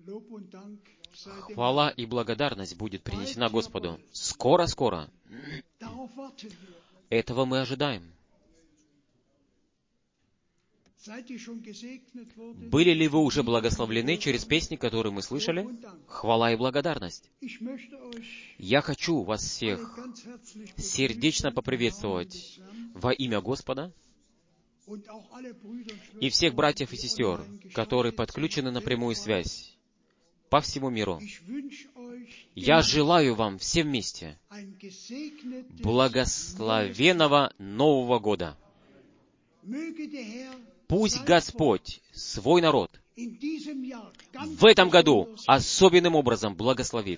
Хвала и благодарность будет принесена Господу. Скоро-скоро. Этого мы ожидаем. Были ли вы уже благословлены через песни, которые мы слышали? Хвала и благодарность. Я хочу вас всех сердечно поприветствовать во имя Господа и всех братьев и сестер, которые подключены на прямую связь по всему миру. Я желаю вам все вместе благословенного Нового года. Пусть Господь свой народ в этом году особенным образом благословит.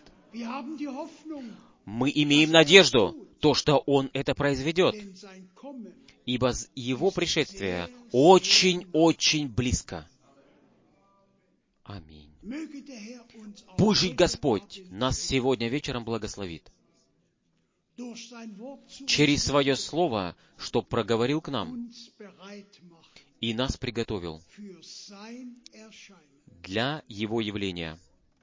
Мы имеем надежду, то, что Он это произведет, ибо Его пришествие очень-очень близко. Аминь. Пусть же Господь нас сегодня вечером благословит через Свое Слово, что проговорил к нам и нас приготовил для Его явления.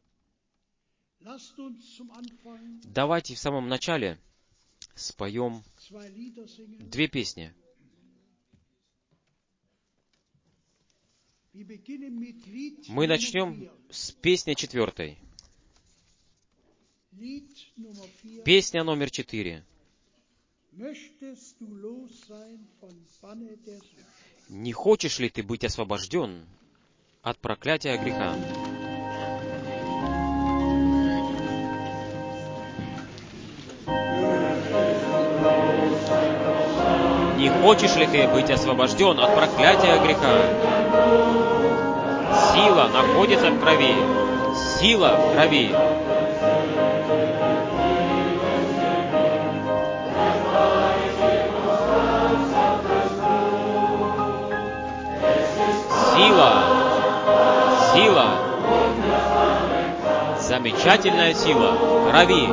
Давайте в самом начале споем 2 песни. Мы начнем с песни 4. Песня номер 4. Не хочешь ли ты быть освобожден от проклятия греха? Не хочешь ли ты быть освобожден от проклятия греха? Сила находится в крови. Сила в крови. Сила. Замечательная сила в крови.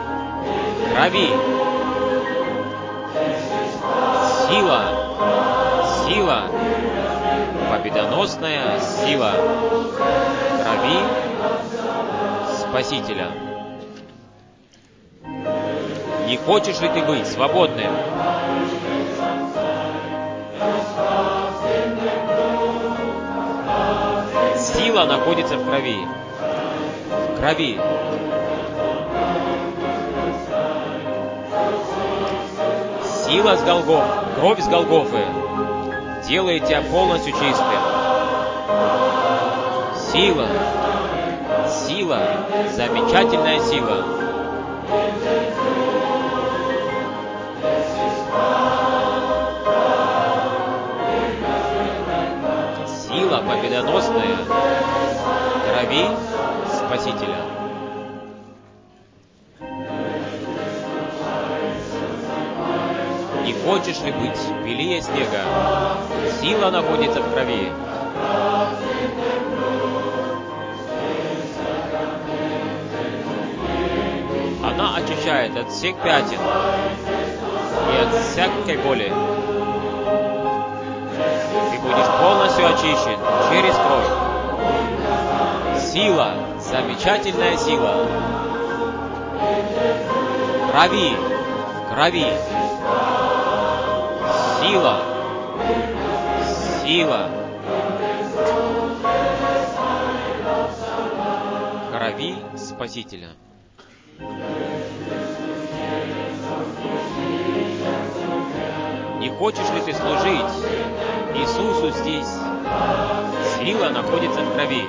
Сила. Победоносная сила крови Спасителя. Не хочешь ли ты быть свободным? Сила находится в крови. Сила с Голгофы, кровь с Голгофы делает тебя полностью чистым. Сила, замечательная сила. Сила победоносная крови Спасителя. Не хочешь ли быть белее снега? Сила находится в крови. Она очищает от всех пятен и от всякой боли. Ты будешь полностью очищен через кровь. Сила, замечательная сила. Крови. Сила. Крови Спасителя. Не хочешь ли ты служить Иисусу здесь? Сила находится в крови.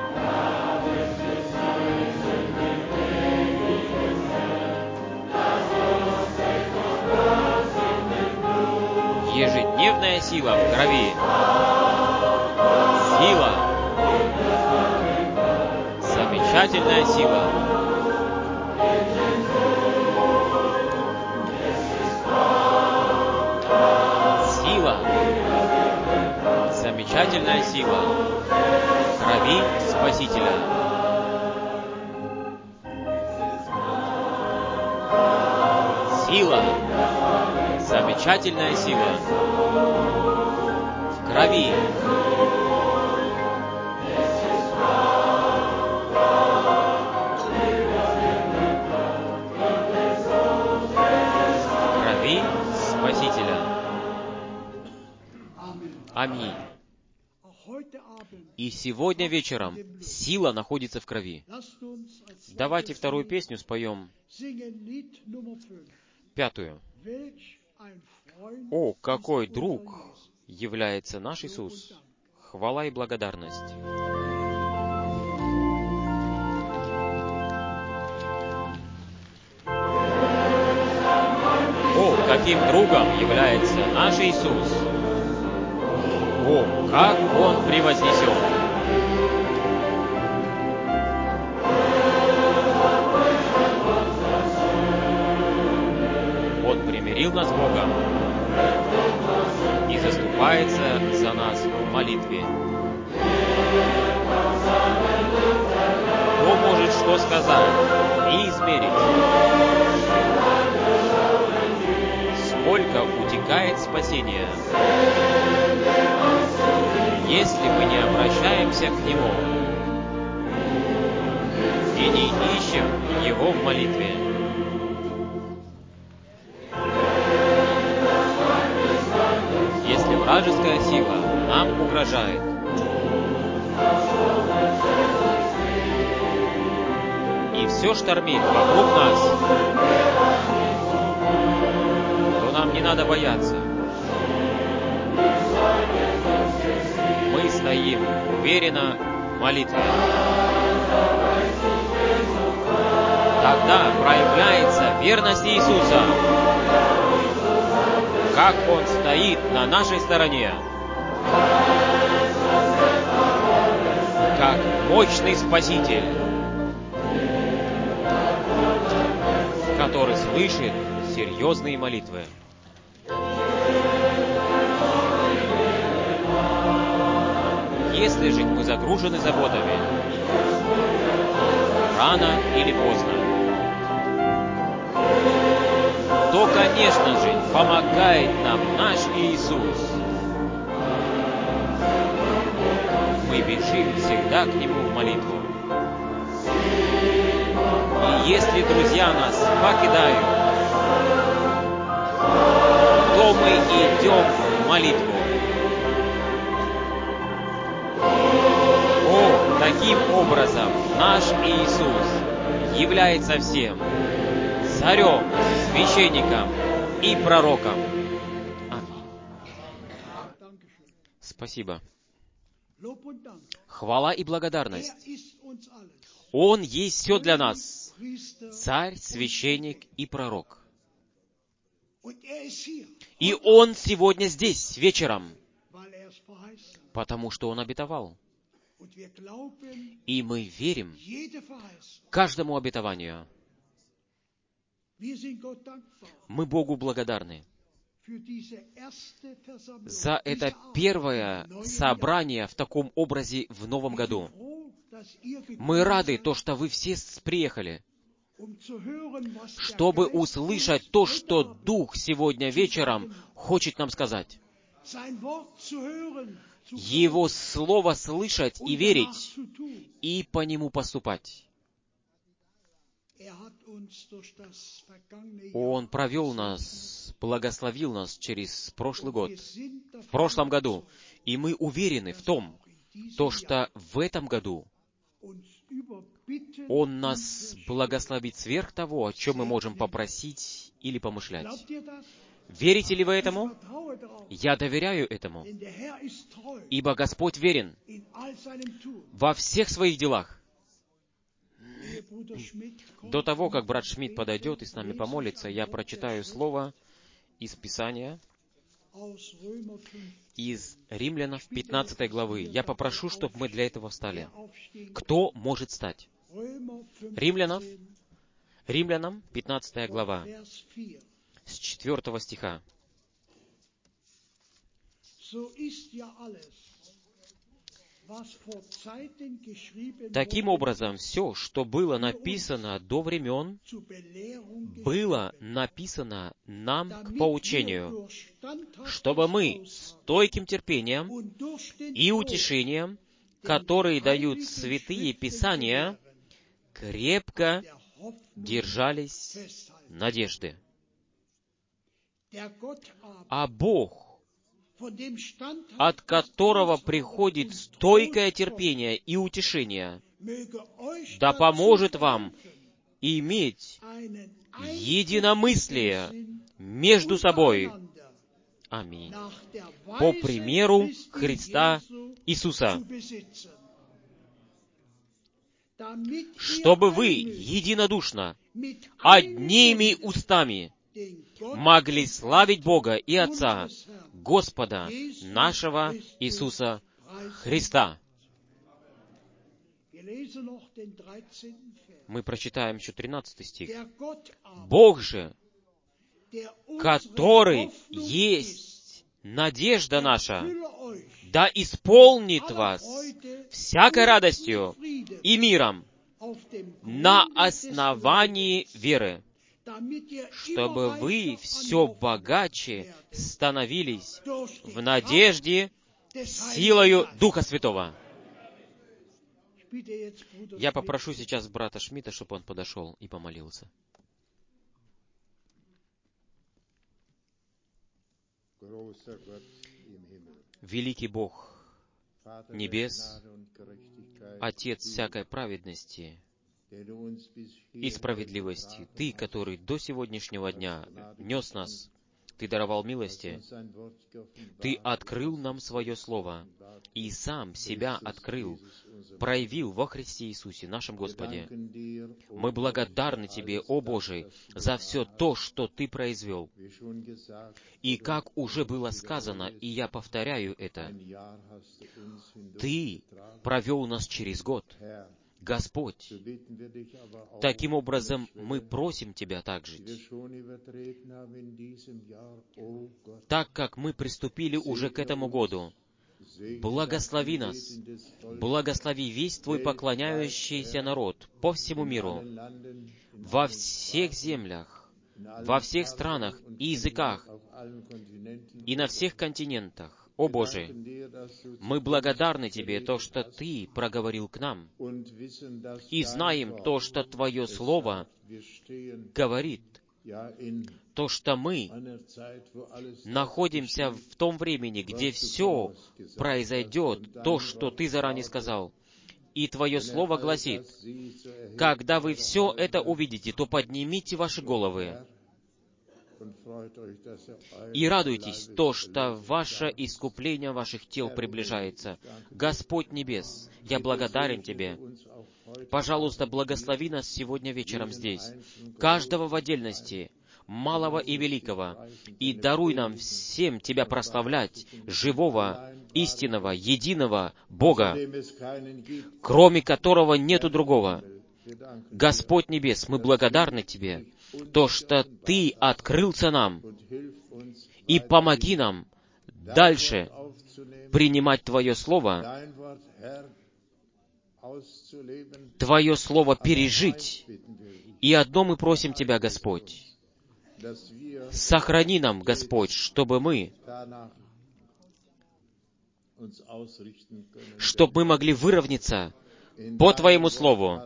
Ежедневная сила в крови. Сила. Замечательная сила. Замечательная сила крови Спасителя. Сила, замечательная сила в крови. И сегодня вечером сила находится в крови. Давайте вторую песню споем, 5-ю. «О, какой друг является наш Иисус! Хвала и благодарность!» О, каким другом является наш Иисус! О, как Он превознесен! Он примирил нас с Богом и заступается за нас в молитве. Кто может что сказать и измерить? Сколько утекает спасения, если мы не обращаемся к Нему и не ищем Его в молитве. Если вражеская сила нам угрожает, и все штормит вокруг нас, то нам не надо бояться. Мы стоим уверенно в молитве. Тогда проявляется верность Иисуса, как Он стоит на нашей стороне, как мощный Спаситель, который слышит серьезные молитвы. Если же мы загружены заботами, рано или поздно, то, конечно же, помогает нам наш Иисус. Мы бежим всегда к Нему в молитву. И если друзья нас покидают, то мы идем в молитву. О, таким образом наш Иисус является всем царем, священником и пророком. Аминь. Спасибо. Хвала и благодарность. Он есть все для нас. Царь, священник и пророк. И Он сегодня здесь, вечером, потому что Он обетовал. И мы верим каждому обетованию. Мы Богу благодарны за это первое собрание в таком образе в новом году. Мы рады, что вы все приехали, чтобы услышать то, что Дух сегодня вечером хочет нам сказать. Его Слово слышать и верить, и по нему поступать. Он провел нас, благословил нас через прошлый год, в прошлом году. И мы уверены в том, что в этом году Он нас благословит сверх того, о чем мы можем попросить или помышлять. Верите ли вы этому? Я доверяю этому, ибо Господь верен во всех своих делах. До того, как брат Шмидт подойдет и с нами помолится, я прочитаю слово из Писания, из Римлянов 15 главы. Я попрошу, чтобы мы для этого встали. Кто может стать? Римлянам 15 глава, с 4 стиха. Таким образом, все, что было написано до времен, было написано нам к поучению, чтобы мы стойким терпением и утешением, которые дают святые Писания, крепко держались надежды. А Бог от которого приходит стойкое терпение и утешение, да поможет вам иметь единомыслие между собой. Аминь. По примеру Христа Иисуса, чтобы вы единодушно, одними устами могли славить Бога и Отца, Господа нашего Иисуса Христа. Мы прочитаем еще 13 стих. Бог же, который есть надежда наша, да исполнит вас всякой радостью и миром на основании веры, чтобы вы все богаче становились в надежде силою Духа Святого. Я попрошу сейчас брата Шмидта, чтобы он подошел и помолился. Великий Бог небес, Отец всякой праведности и справедливости, Ты, который до сегодняшнего дня нес нас, Ты даровал милости, Ты открыл нам Свое Слово и сам себя открыл, проявил во Христе Иисусе, нашем Господе. Мы благодарны Тебе, о Боже, за все то, что Ты произвел. И как уже было сказано, и я повторяю это, Ты провел нас через год. Господь, таким образом мы просим Тебя также, так как мы приступили уже к этому году, благослови нас, благослови весь Твой поклоняющийся народ по всему миру, во всех землях, во всех странах и языках, и на всех континентах. О Боже, мы благодарны Тебе, то, что Ты проговорил к нам, и знаем то, что Твое Слово говорит, то, что мы находимся в том времени, где все произойдет, то, что Ты заранее сказал. И Твое Слово гласит, когда вы все это увидите, то поднимите ваши головы и радуйтесь, то, что ваше искупление ваших тел приближается. Господь Небес, я благодарен Тебе. Пожалуйста, благослови нас сегодня вечером здесь, каждого в отдельности, малого и великого, и даруй нам всем Тебя прославлять, живого, истинного, единого Бога, кроме которого нету другого. Господь Небес, мы благодарны Тебе, то, что Ты открылся нам, и помоги нам дальше принимать Твое Слово, Твое Слово пережить. И одно мы просим Тебя, Господь, сохрани нам, Господь, чтобы мы могли выровняться по Твоему Слову.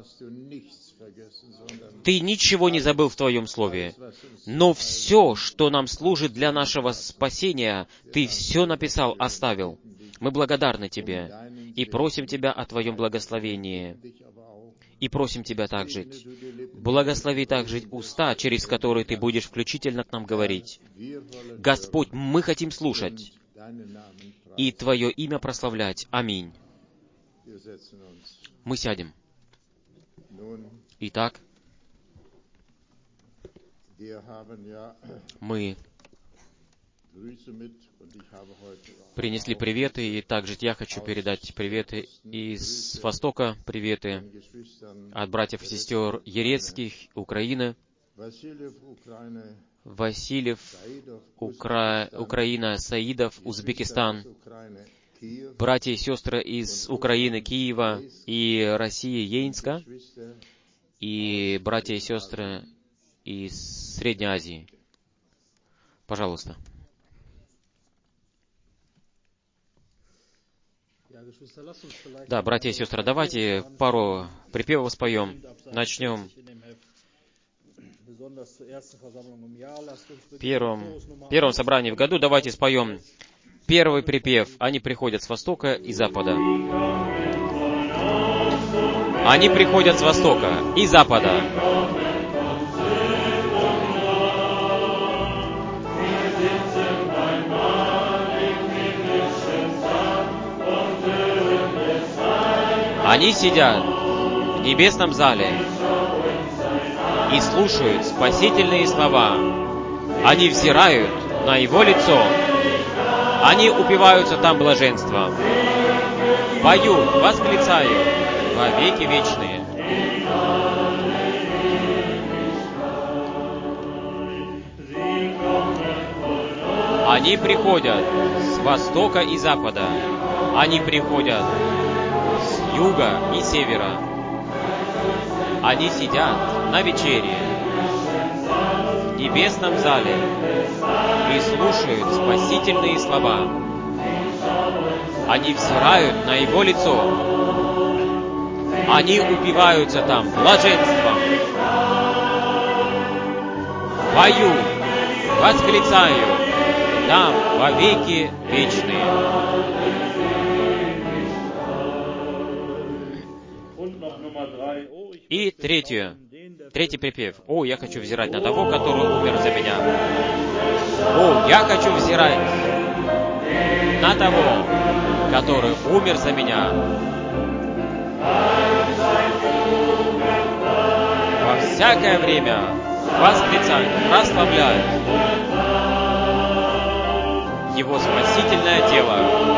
Ты ничего не забыл в Твоем Слове, но все, что нам служит для нашего спасения, Ты все написал, оставил. Мы благодарны Тебе и просим Тебя о Твоем благословении. И просим Тебя также, благослови также уста, через которые Ты будешь включительно к нам говорить. Господь, мы хотим слушать и Твое имя прославлять. Аминь. Мы сядем. Итак, мы принесли приветы, и также я хочу передать приветы из Востока, приветы от братьев и сестер Ерецких, Украины, Васильев, Украина, Саидов, Узбекистан, братья и сестры из Украины, Киева и России, Ейнска, и братья и сестры из Средней Азии. Пожалуйста. Да, братья и сестры, давайте пару припевов споем. Начнем в первом собрании в году. Давайте споем Первый припев. Они приходят с востока и запада. Они приходят с востока и запада. Они сидят в небесном зале и слушают спасительные слова. Они взирают на Его лицо. Они упиваются там блаженством. Поют, восклицают во веки вечные. Они приходят с востока и запада. Они приходят с юга и севера. Они сидят на вечере в небесном зале и слушают спасительные слова. Они взирают на Его лицо. Они упиваются там блаженством. Поют, восклицают там во веки вечные. И третий припев. О, я хочу взирать на того, который умер за меня. О, я хочу взирать на того, который умер за меня. Во всякое время восклицать, прославлять Его спасительное дело.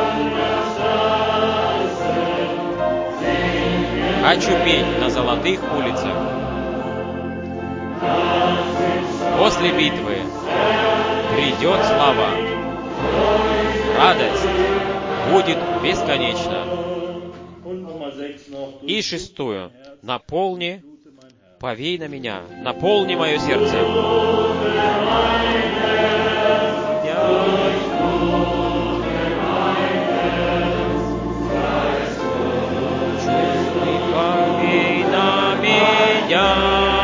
Хочу петь на золотых улицах. После битвы придет слава. Радость будет бесконечна. И шестую. Наполни, повей на меня, наполни мое сердце. Повей на меня.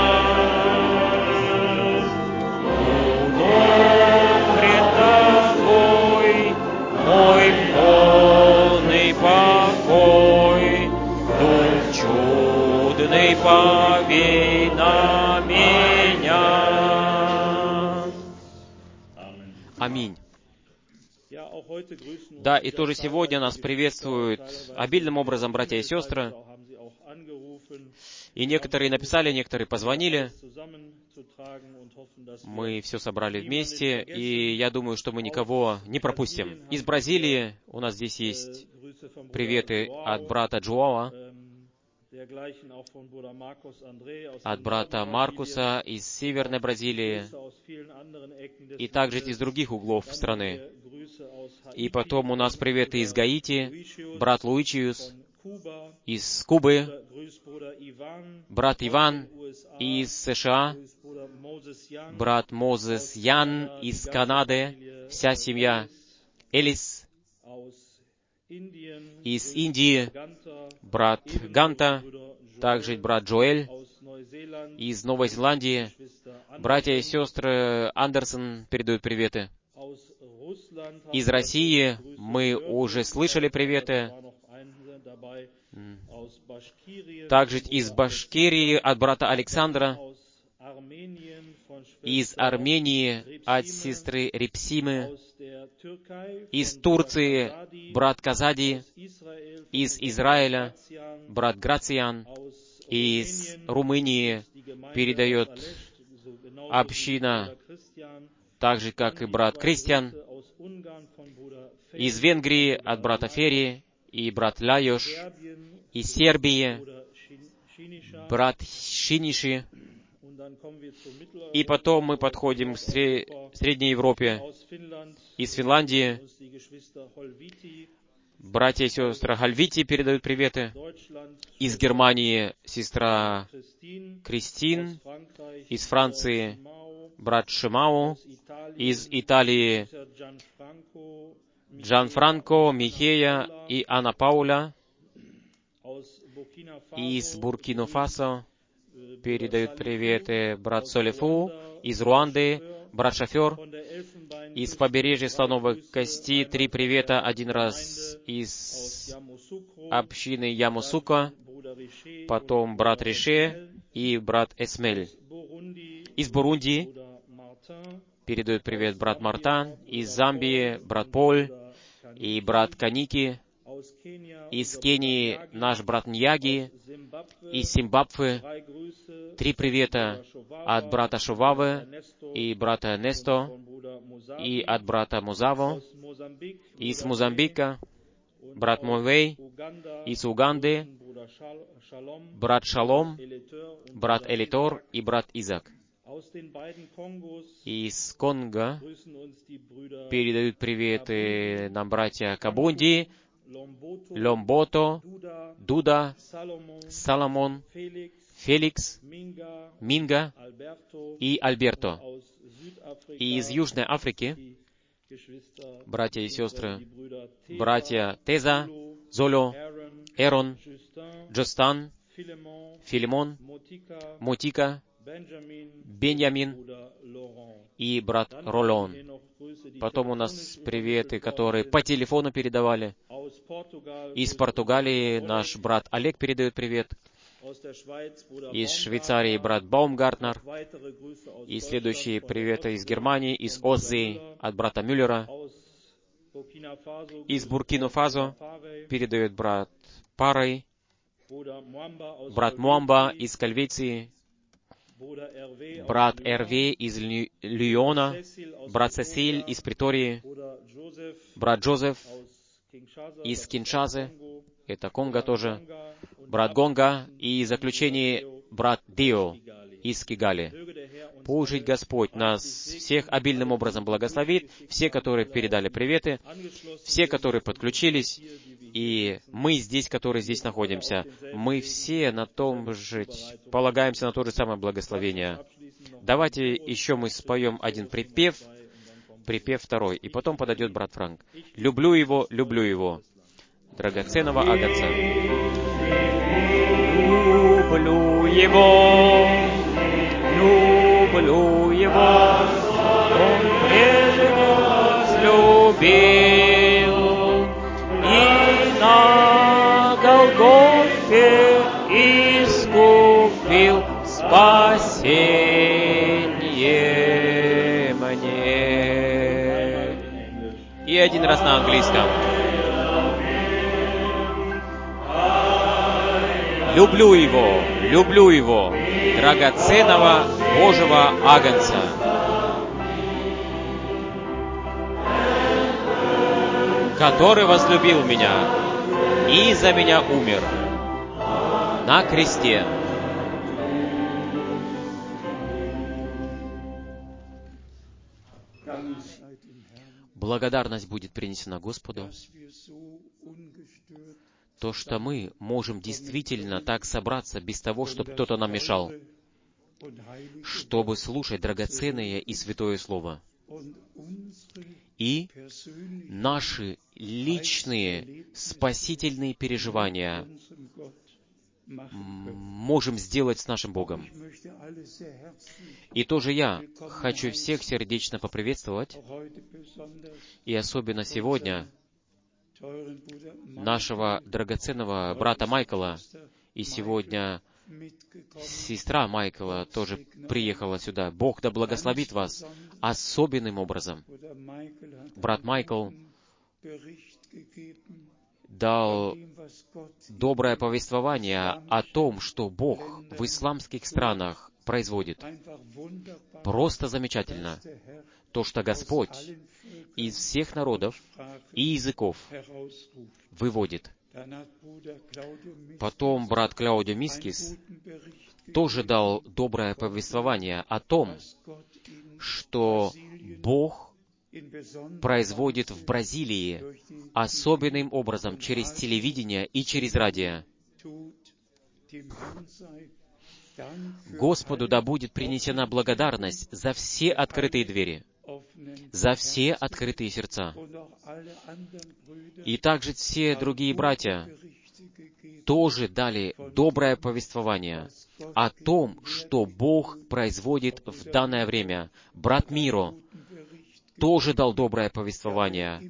Пред тобой мой полный покой. Дух чудный повей на меня. Аминь. Да, и тоже сегодня нас приветствуют обильным образом братья и сестры. И некоторые написали, некоторые позвонили. Мы все собрали вместе, и я думаю, что мы никого не пропустим. Из Бразилии у нас здесь есть приветы от брата Джоава, от брата Маркуса из Северной Бразилии, и также из других углов страны. И потом у нас приветы из Гаити, брат Луичиус из Кубы, брат Иван из США, брат Мозес Ян из Канады, вся семья Элис из Индии, брат Ганта, также брат Джоэль из Новой Зеландии, братья и сестры Андерсон передают приветы. Из России мы уже слышали приветы. Также из Башкирии от брата Александра, из Армении от сестры Репсимы, из Турции брат Казади, из Израиля брат Грациан, из Румынии передает община, так же, как и брат Кристиан, из Венгрии от брата Фери и брат Лайош, из Сербии брат Шиниши, и потом мы подходим к Средней Европе, из Финляндии братья и сестры Хальвити передают приветы, из Германии сестра Кристин, из Франции брат Шимау, из Италии Джанфранко, Михея и Анна Пауля, из Буркина-Фасо передают приветы брат Солефу, из Руанды брат Шофер, из побережья Слоновой Кости 3 привета, один раз из общины Ямусука, потом брат Рише и брат Эсмель. Из Бурунди передает привет брат Мартан, из Замбии брат Поль и брат Каники, из Кении наш брат Ньяги, из Зимбабве 3 привета от брата Шувавы и брата Несто, и от брата Музаво, из Мозамбика брат Мовей, из Уганды брат Шалом, брат Элитор и брат Изак. Из Конго передают приветы нам братья Кабунди, Ломбото, Дуда, Соломон, Феликс, Минга и Альберто. И из Южной Африки братья и сестры, братья Теза, Золо, Эрон, Джостан, Филимон, Мотика, Беньямин и брат Ролон. Потом у нас приветы, которые по телефону передавали. Из Португалии наш брат Олег передает привет. Из Швейцарии брат Баумгартнер. И следующие приветы из Германии, из Оззи от брата Мюллера. Из Буркина-Фасо передает брат Парой, брат Муамба из Кальвеции, брат Эрве из Лиона, брат Сесиль из Притории, брат Джозеф из Киншасы, это Конго тоже, брат Гонга, и в заключение брат Дио из Кигали. Пусть жить Господь нас всех обильным образом благословит, все, которые передали приветы, все, которые подключились, и мы здесь, которые здесь находимся, мы все на том же, полагаемся на то же самое благословение. Давайте еще мы споем один припев 2, и потом подойдет брат Франк. «Люблю его, драгоценного агнца». Люблю его, он прежде возлюбил, и на Голгофе искупил спасение мне. И один раз на английском. Люблю его, драгоценного Божьего агнца. Который возлюбил меня и за меня умер на кресте. Благодарность будет принесена Господу, то, что мы можем действительно так собраться без того, чтобы кто-то нам мешал, чтобы слушать драгоценное и святое Слово. И наши личные спасительные переживания можем сделать с нашим Богом. И тоже я хочу всех сердечно поприветствовать, и особенно сегодня нашего драгоценного брата Майкла, и сегодня сестра Майкла тоже приехала сюда. Бог да благословит вас особенным образом. Брат Майкл дал доброе повествование о том, что Бог в исламских странах производит. Просто замечательно. То, что Господь из всех народов и языков выводит. Потом брат Клаудио Мискис тоже дал доброе повествование о том, что Бог производит в Бразилии особенным образом через телевидение и через радио. Господу да будет принесена благодарность за все открытые двери. за все открытые сердца. И также все другие братья тоже дали доброе повествование о том, что Бог производит в данное время. Брат Миро тоже дал доброе повествование.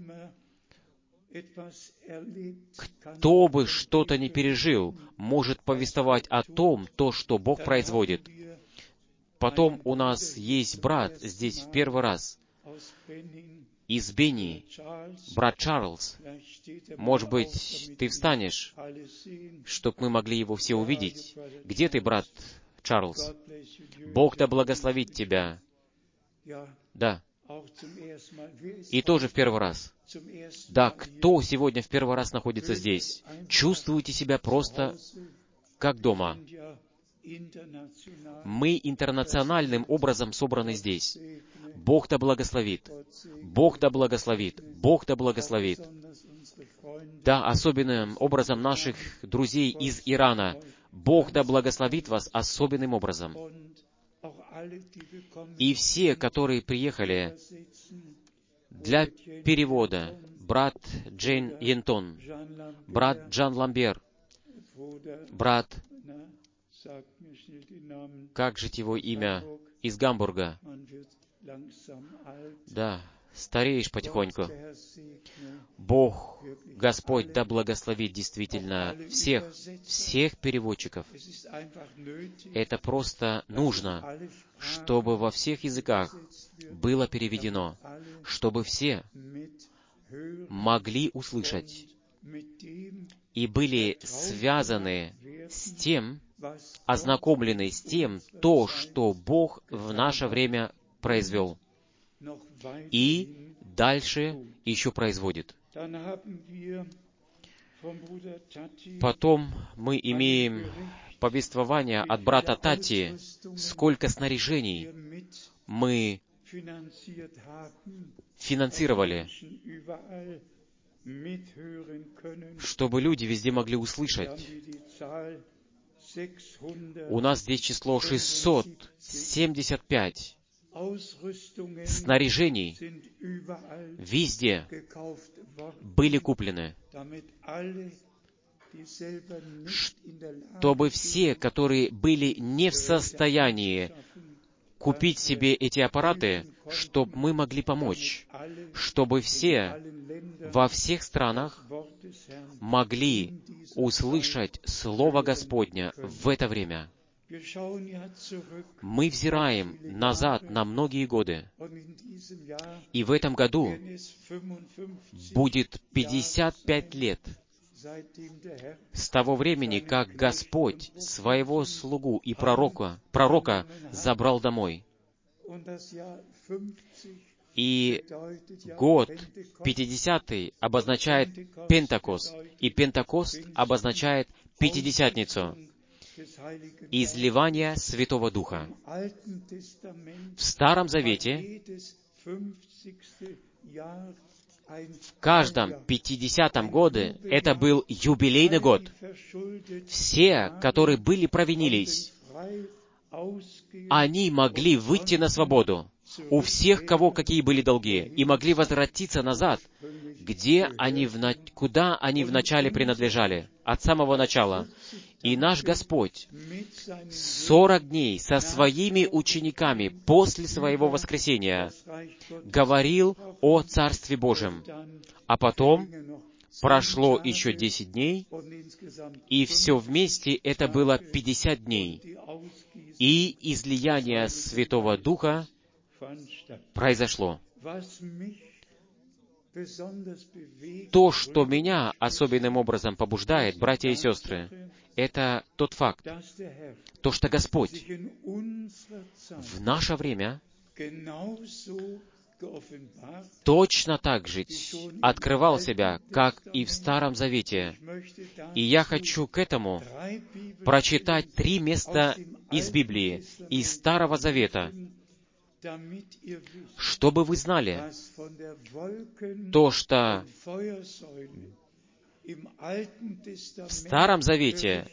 Кто бы что-то ни пережил, может повествовать о том, то, что Бог производит. Потом у нас есть брат здесь в первый раз из Бенни, брат Чарльз. Может быть, ты встанешь, чтобы мы могли его все увидеть. Где ты, брат Чарльз? Бог да благословит тебя. Да. И тоже в первый раз. Да, кто сегодня в первый раз находится здесь? Чувствуете себя просто как дома. Мы интернациональным образом собраны здесь. Бог да благословит. Бог да благословит. Бог да благословит. Да, особенным образом наших друзей из Ирана. Бог да благословит вас особенным образом. И все, которые приехали для перевода, брат Джейн Йентон, брат Джан Ламбер, брат, как же его имя, из Гамбурга. Да, стареешь потихоньку. Бог, Господь, да благословит действительно всех переводчиков. Это просто нужно, чтобы во всех языках было переведено, чтобы все могли услышать и были связаны с тем, ознакомлены с тем, то, что Бог в наше время произвел и дальше еще производит. Потом мы имеем повествование от брата Тати, сколько снаряжений мы финансировали, чтобы люди везде могли услышать. У нас здесь число 675 снаряжений везде были куплены, чтобы все, которые были не в состоянии купить себе эти аппараты, чтобы мы могли помочь, чтобы все во всех странах могли услышать Слово Господня в это время. Мы взираем назад на многие годы, и в этом году будет 55 лет с того времени, как Господь своего слугу и пророка забрал домой. И год 50-й обозначает Пентакост, и Пентакост обозначает Пятидесятницу, изливание Святого Духа. В Старом Завете в каждом 50-м году это был юбилейный год. Все, которые были провинились, они могли выйти на свободу. У всех, кого какие были долги, и могли возвратиться назад, куда они вначале принадлежали, от самого начала. И наш Господь 40 дней со своими учениками после своего воскресения говорил о Царстве Божьем. А потом прошло еще 10 дней, и все вместе это было 50 дней. И излияние Святого Духа произошло. То, что меня особенным образом побуждает, братья и сестры, это тот факт, то, что Господь в наше время точно так же открывал себя, как и в Старом Завете. И я хочу к этому прочитать 3 места из Библии, из Старого Завета, чтобы вы знали то, что в Старом Завете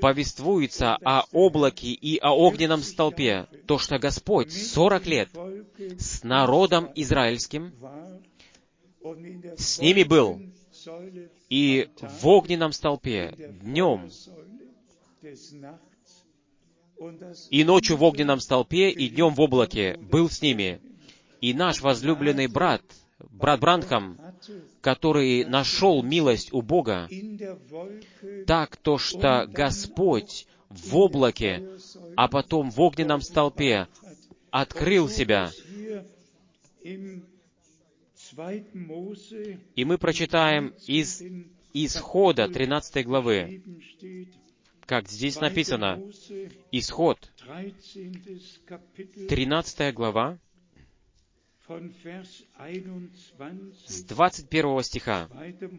повествуется о облаке и о огненном столпе, то, что Господь 40 лет с народом израильским, с ними был, и в огненном столпе днем, и ночью в огненном столпе, и днем в облаке был с ними. И наш возлюбленный брат Бранхам, который нашел милость у Бога, так то, что Господь в облаке, а потом в огненном столпе открыл себя. И мы прочитаем из Исхода 13 главы, как здесь написано, Исход, 13 глава, с 21 стиха.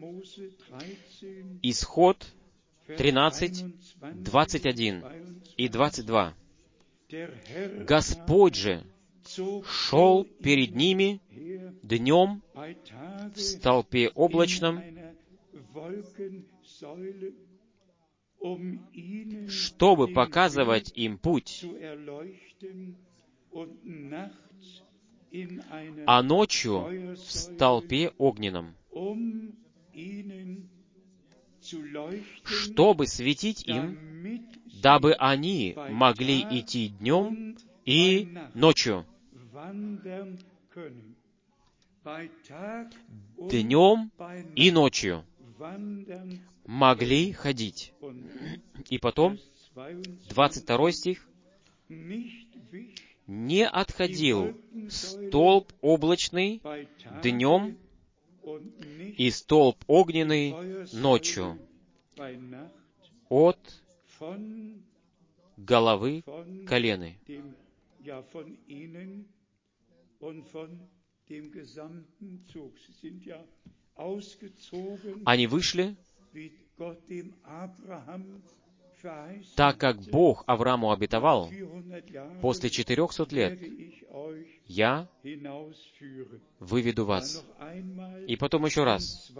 Исход 13, 21 и 22. «Господь же шел перед ними днем в столпе облачном, чтобы показывать им путь, а ночью в столпе огненном, чтобы светить им, дабы они могли идти днем и ночью». Днем и ночью могли ходить. И потом, 22 стих, «Не отходил столб облачный днем и столб огненный ночью от головы колены». Они вышли, так как Бог Аврааму обетовал, после 400 лет я выведу вас. И потом еще раз,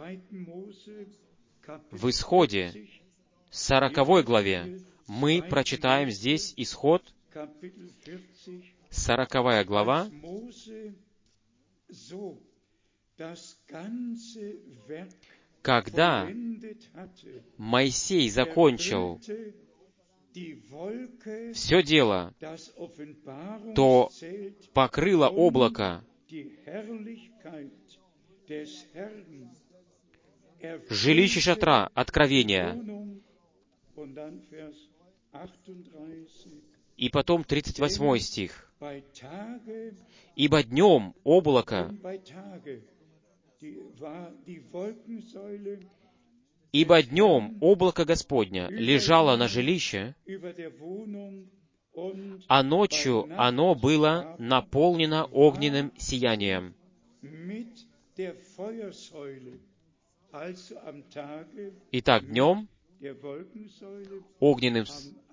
в Исходе, 40 главе, мы прочитаем здесь Исход, 40 глава, когда Моисей закончил все дело, то покрыло облако жилище шатра откровения. И потом 38 стих. «Ибо днем облако, ибо днем облако Господня лежало на жилище, а ночью оно было наполнено огненным сиянием». Итак, днем огненным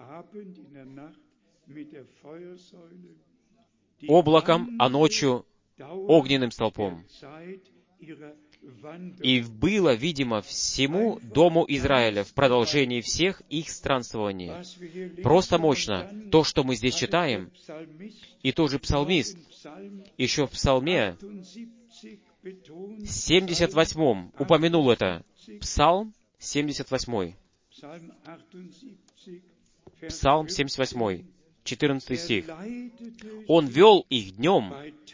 облаком, а ночью огненным столпом. И было видимо всему дому Израиля в продолжении всех их странствований. Просто мощно. То, что мы здесь читаем, и тоже псалмист, еще в псалме 78 упомянул это. Псалм 78. Псалм 78, 14 стих. «Он вел их днем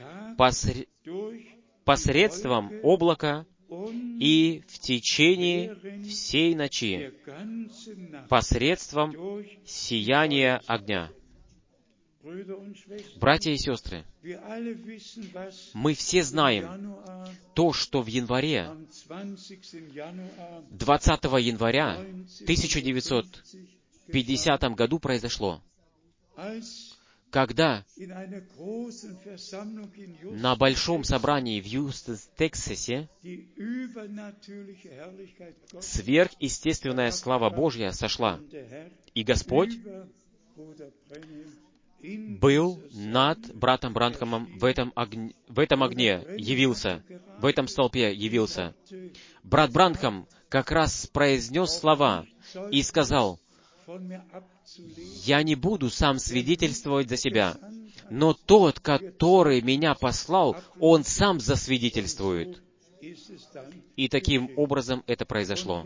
посредством облака и в течение всей ночи посредством сияния огня». Братья и сестры, мы все знаем то, что в январе, 20 января 1950 году произошло, когда на большом собрании в Хьюстон, Техасе, сверхъестественная слава Божья сошла, и Господь был над братом Бранхамом в этом огне явился, в этом столпе явился. Брат Бранхам как раз произнес слова и сказал: «Я не буду сам свидетельствовать за себя, но тот, который меня послал, Он сам засвидетельствует. И таким образом это произошло.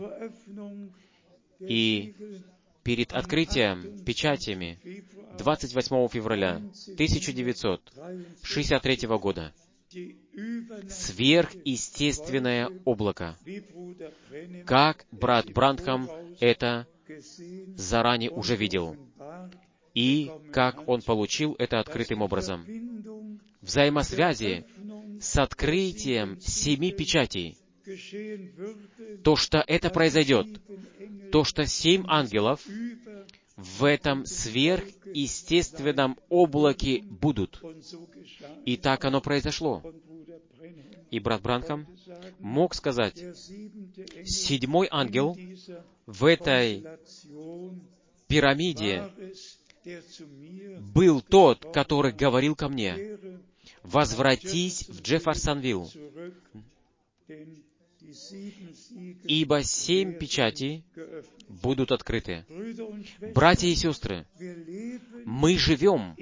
И перед открытием печатями 28 февраля 1963 года сверхъестественное облако, как брат Бранхам это заранее уже видел, и как он получил это открытым образом. Взаимосвязи с открытием 7 печатей, то, что это произойдет, то, что 7 ангелов в этом сверхъестественном облаке будут. И так оно произошло. И брат Бранхам мог сказать, 7-й ангел в этой пирамиде был тот, который говорил ко мне: «Возвратись в Джефферсонвилл, ибо 7 печатей будут открыты». Братья и сестры, мы живем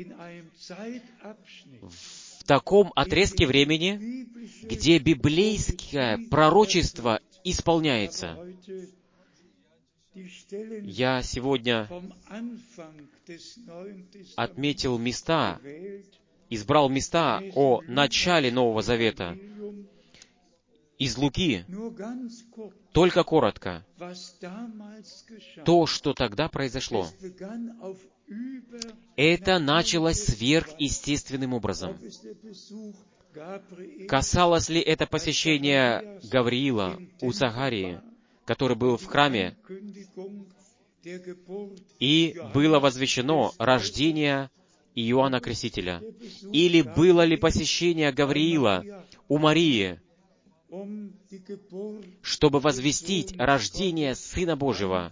в таком отрезке времени, где библейское пророчество исполняется. Я сегодня отметил места, избрал места о начале Нового Завета из Луки, только коротко. То, что тогда произошло, это началось сверхъестественным образом. Касалось ли это посещения Гавриила у Захарии, который был в храме, и было возвещено рождение Иоанна Крестителя? Или было ли посещение Гавриила у Марии, чтобы возвестить рождение Сына Божьего?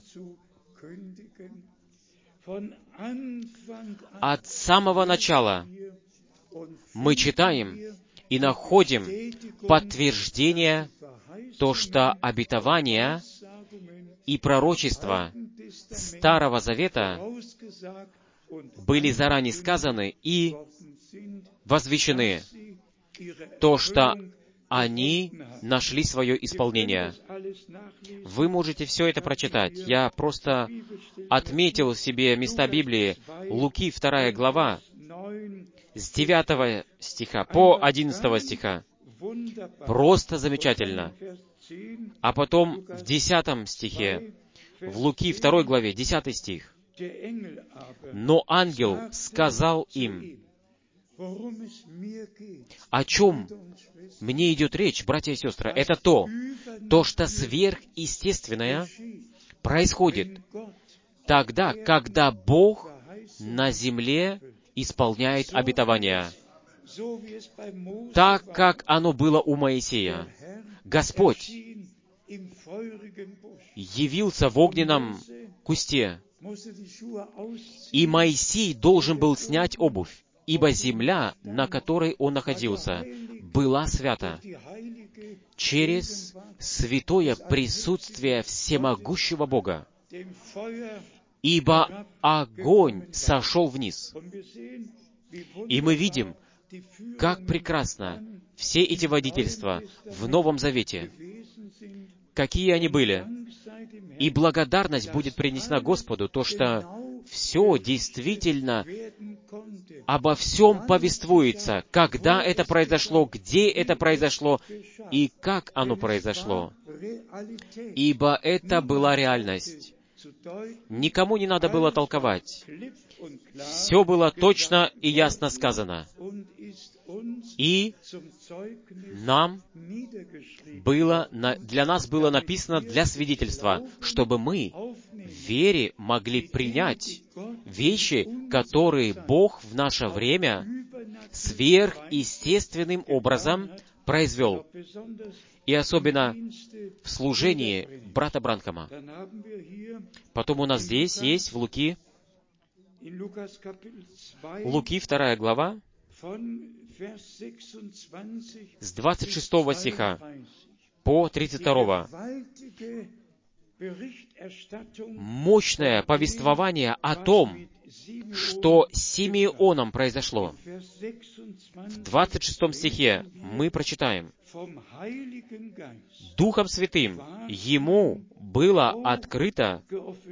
От самого начала мы читаем и находим подтверждение, то, что обетования и пророчества Старого Завета были заранее сказаны и возвещены, то, что они нашли свое исполнение. Вы можете все это прочитать. Я просто отметил себе места Библии. Луки, 2 глава, с 9 стиха по 11 стиха. Просто замечательно. А потом в 10 стихе, в Луки 2 главе, 10 стих. «Но ангел сказал им». О чем мне идет речь, братья и сестры? Это то, что сверхъестественное происходит тогда, когда Бог на земле исполняет обетования. Так, как оно было у Моисея. Господь явился в огненном кусте, и Моисей должен был снять обувь, ибо земля, на которой он находился, была свята. Через святое присутствие всемогущего Бога. Ибо огонь сошел вниз. И мы видим, как прекрасно все эти водительства в Новом Завете, какие они были. И благодарность будет принесена Господу, то, что все действительно обо всем повествуется, когда это произошло, где это произошло и как оно произошло. Ибо это была реальность. Никому не надо было толковать. Все было точно и ясно сказано. И для нас было написано для свидетельства, чтобы мы в вере могли принять вещи, которые Бог в наше время сверхъестественным образом произвел. И особенно в служении брата Бранхама. Потом у нас здесь есть в Луки 2 глава, с 26 стиха по 32. Мощное повествование о том, что с Симеоном произошло. В 26 стихе мы прочитаем: «Духом Святым ему было открыто,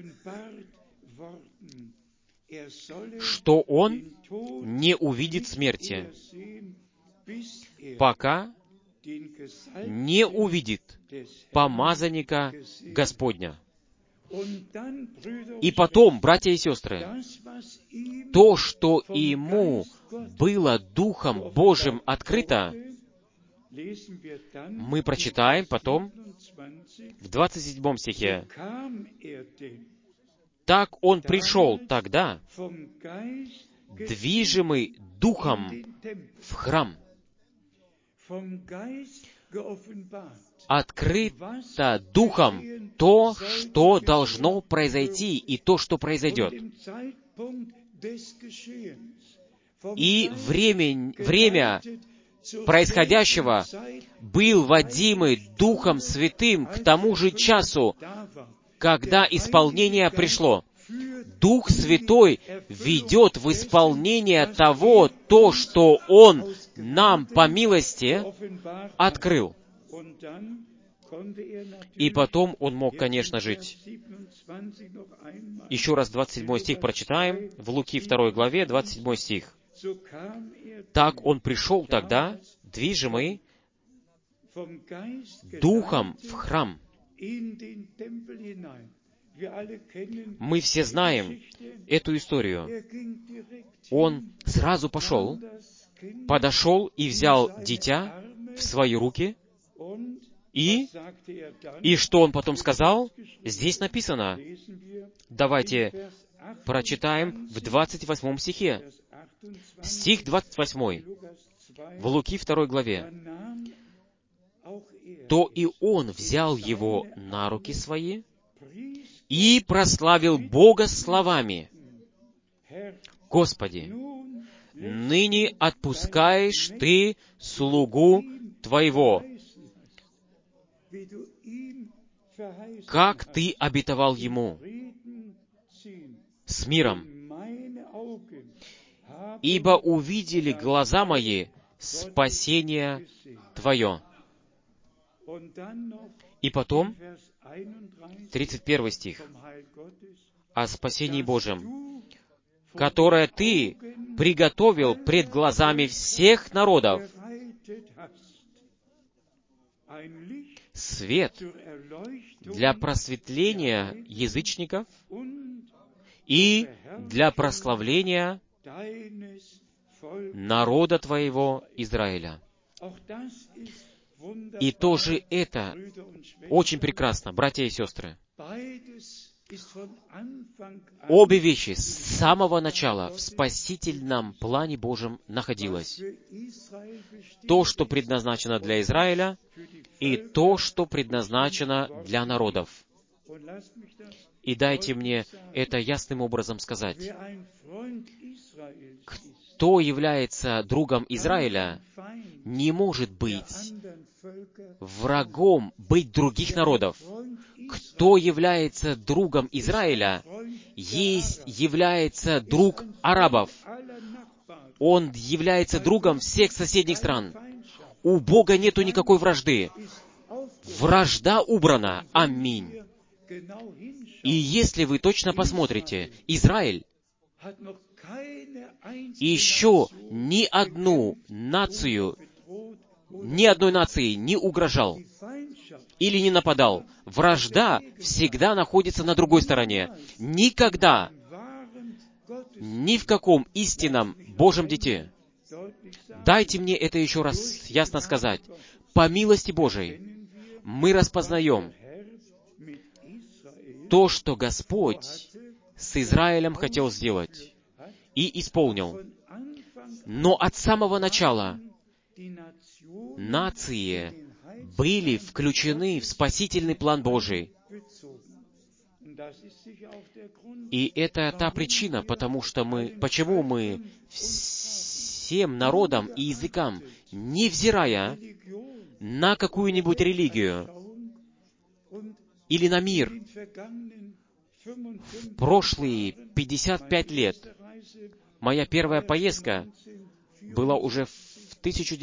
что он не увидит смерти, пока не увидит помазанника Господня». И потом, братья и сестры, то, что ему было Духом Божьим открыто, мы прочитаем потом в 27 стихе. «Так он пришел тогда, движимый Духом, в храм». Открыто Духом то, что должно произойти, и то, что произойдет. И время происходящего был водимый Духом Святым к тому же часу, когда исполнение пришло. Дух Святой ведет в исполнение того, то, что Он нам по милости открыл. И потом он мог, конечно, жить. Еще раз 27 стих прочитаем, в Луки 2 главе, 27 стих. «Так он пришел тогда, движимый Духом в храм». Мы все знаем эту историю. Он сразу подошел и взял дитя в свои руки, и что он потом сказал? Здесь написано. Давайте прочитаем в 28 стихе. Стих 28 в Луки 2 главе. «То и он взял его на руки свои и прославил Бога словами: Господи, ныне отпускаешь Ты слугу Твоего, как Ты обетовал ему, с миром. Ибо увидели глаза мои спасение Твое». И потом, 31 стих, «О спасении Божьем, которое Ты приготовил пред глазами всех народов, свет для просветления язычников и для прославления народа Твоего Израиля». И тоже это очень прекрасно, братья и сестры. Обе вещи с самого начала в спасительном плане Божьем находилось. То, что предназначено для Израиля, и то, что предназначено для народов. И дайте мне это ясным образом сказать. Кто является другом Израиля, не может быть врагом быть других народов. Кто является другом Израиля, является друг арабов. Он является другом всех соседних стран. У Бога нету никакой вражды. Вражда убрана. Аминь. И если вы точно посмотрите, Израиль еще ни одной нации не угрожал или не нападал. Вражда всегда находится на другой стороне. Никогда, ни в каком истинном Божьем дите. Дайте мне это еще раз ясно сказать. По милости Божией мы распознаем то, что Господь с Израилем хотел сделать и исполнил. Но от самого начала нации были включены в спасительный план Божий. И это та причина, почему мы всем народам и языкам, невзирая на какую-нибудь религию или на мир, в прошлые 55 лет моя первая поездка была уже в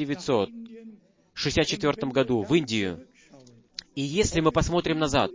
1964 году в Индию. И если мы посмотрим назад,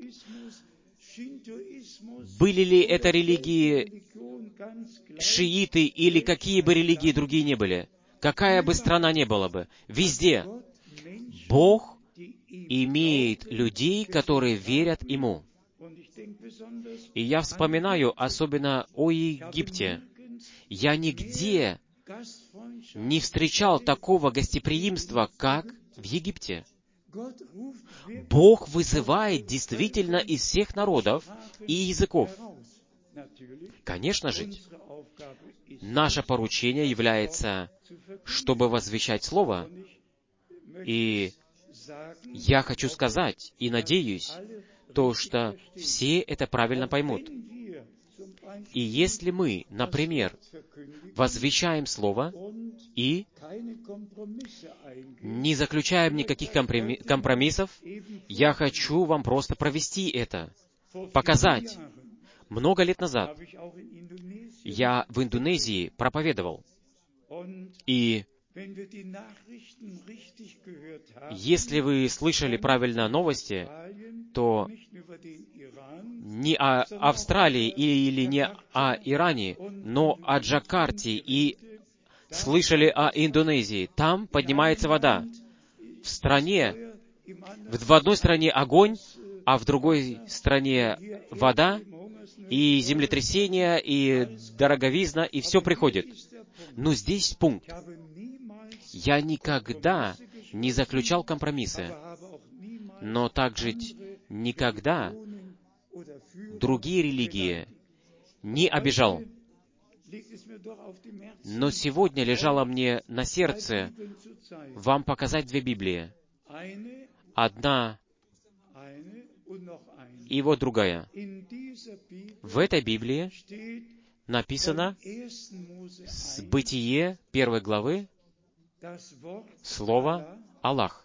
были ли это религии шииты или какие бы религии другие не были, какая бы страна ни была бы, везде Бог имеет людей, которые верят Ему. И я вспоминаю особенно о Египте. Я нигде не встречал такого гостеприимства, как в Египте. Бог вызывает действительно из всех народов и языков. Конечно же, наше поручение является, чтобы возвещать Слово. И я хочу сказать, и надеюсь, то, что все это правильно поймут. И если мы, например, возвещаем Слово и не заключаем никаких компромиссов, я хочу вам просто провести это, показать. Много лет назад я в Индонезии проповедовал. И если вы слышали правильно новости, то не о Австралии или не о Иране, но о Джакарте, и слышали о Индонезии. Там поднимается вода. В стране, в одной стране огонь, а в другой стране вода, и землетрясение, и дороговизна, и все приходит. Но здесь пункт. Я никогда не заключал компромиссы, но также никогда другие религии не обижал. Но сегодня лежало мне на сердце вам показать две Библии. Одна и вот другая. В этой Библии написано с Бытие 1 главы слово «Аллах»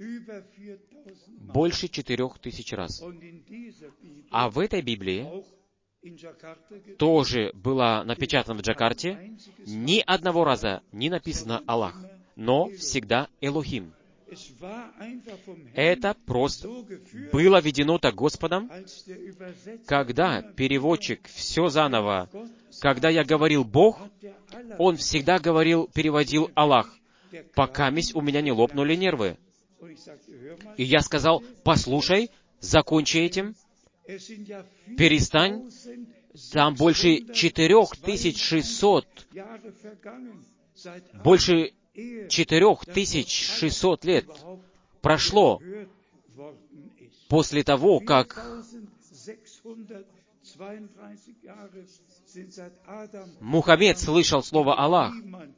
больше 4000 раз. А в этой Библии тоже была напечатана в Джакарте, ни одного раза не написано «Аллах», но всегда «Элохим». Это просто было введено так Господом, когда переводчик все заново, когда я говорил «Бог», он всегда переводил «Аллах», пока у меня не лопнули нервы. И я сказал: послушай, закончи этим, перестань. Там больше 4600 лет прошло после того, как Мухаммед слышал слово «Аллах».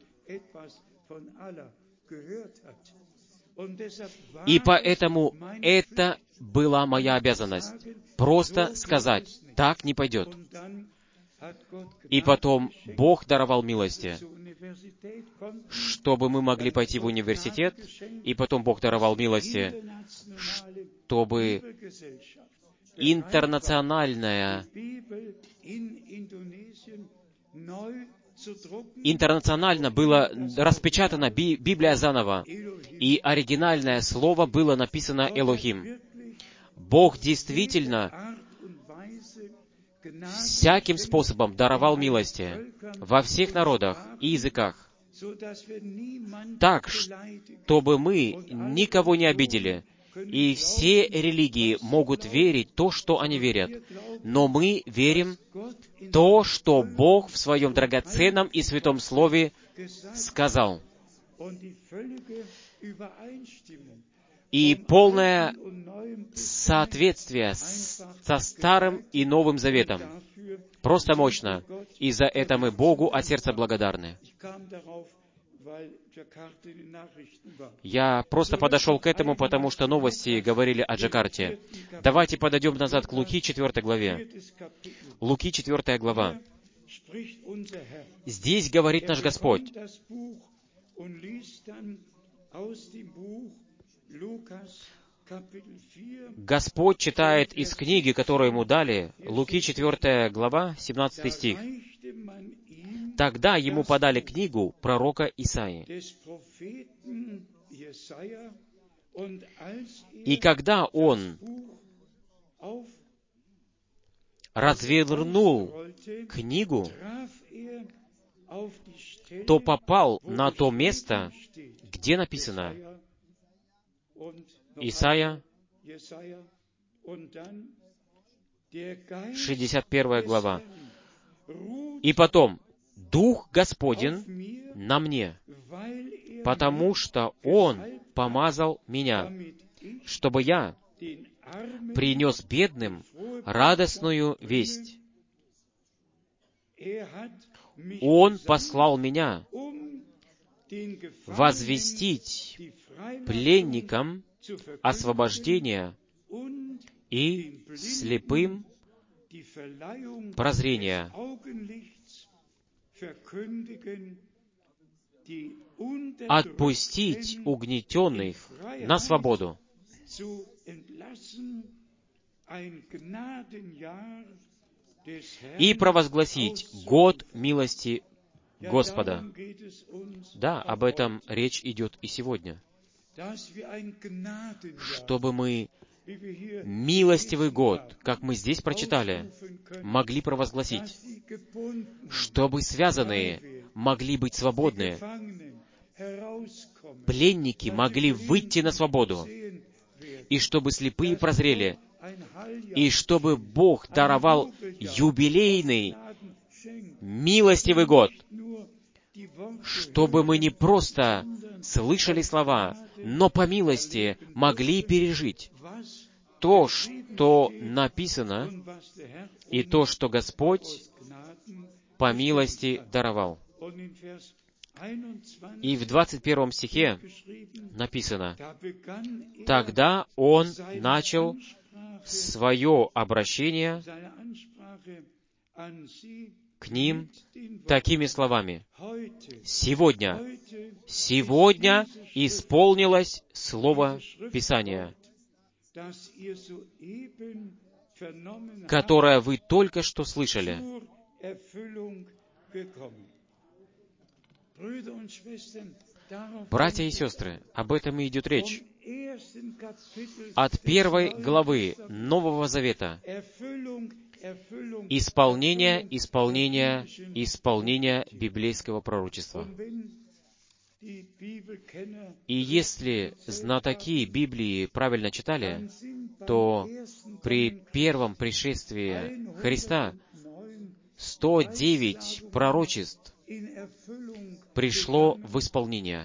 И поэтому это была моя обязанность. Просто сказать: так не пойдет. И потом Бог даровал милости, чтобы мы могли пойти в университет, и потом Бог даровал милости, чтобы интернационально была распечатана Библия заново, и оригинальное слово было написано «Элохим». Бог действительно всяким способом даровал милости во всех народах и языках, так, чтобы мы никого не обидели. И все религии могут верить то, что они верят. Но мы верим то, что Бог в Своем драгоценном и святом Слове сказал. И полное соответствие со Старым и Новым Заветом. Просто мощно. И за это мы Богу от сердца благодарны. Я просто подошел к этому, потому что новости говорили о Джакарте. Давайте подойдем назад к Луки 4 главе. Луки 4 глава. Здесь говорит наш Господь: Господь читает из книги, которую ему дали, Луки 4 глава, 17 стих. «Тогда ему подали книгу пророка Исаии. И когда он развернул книгу, то попал на то место, где написано Исайя, 61 глава. И потом, Дух Господень на мне, потому что Он помазал меня, чтобы я принес бедным радостную весть. Он послал меня возвестить пленникам освобождение и слепым прозрение, отпустить угнетенных на свободу и провозгласить год милости Господа». Да, об этом речь идет и сегодня. Чтобы мы милостивый год, как мы здесь прочитали, могли провозгласить, чтобы связанные могли быть свободны, пленники могли выйти на свободу, и чтобы слепые прозрели, и чтобы Бог даровал юбилейный, милостивый год, чтобы мы не просто слышали слова, но по милости могли пережить то, что написано, и то, что Господь по милости даровал. И в 21 стихе написано: «Тогда он начал свое обращение к ним такими словами: Сегодня исполнилось Слово Писания, которое вы только что слышали». Братья и сестры, об этом и идет речь. От 1 главы Нового Завета исполнение библейского пророчества. И если знатоки Библии правильно читали, то при первом пришествии Христа 109 пророчеств пришло в исполнение.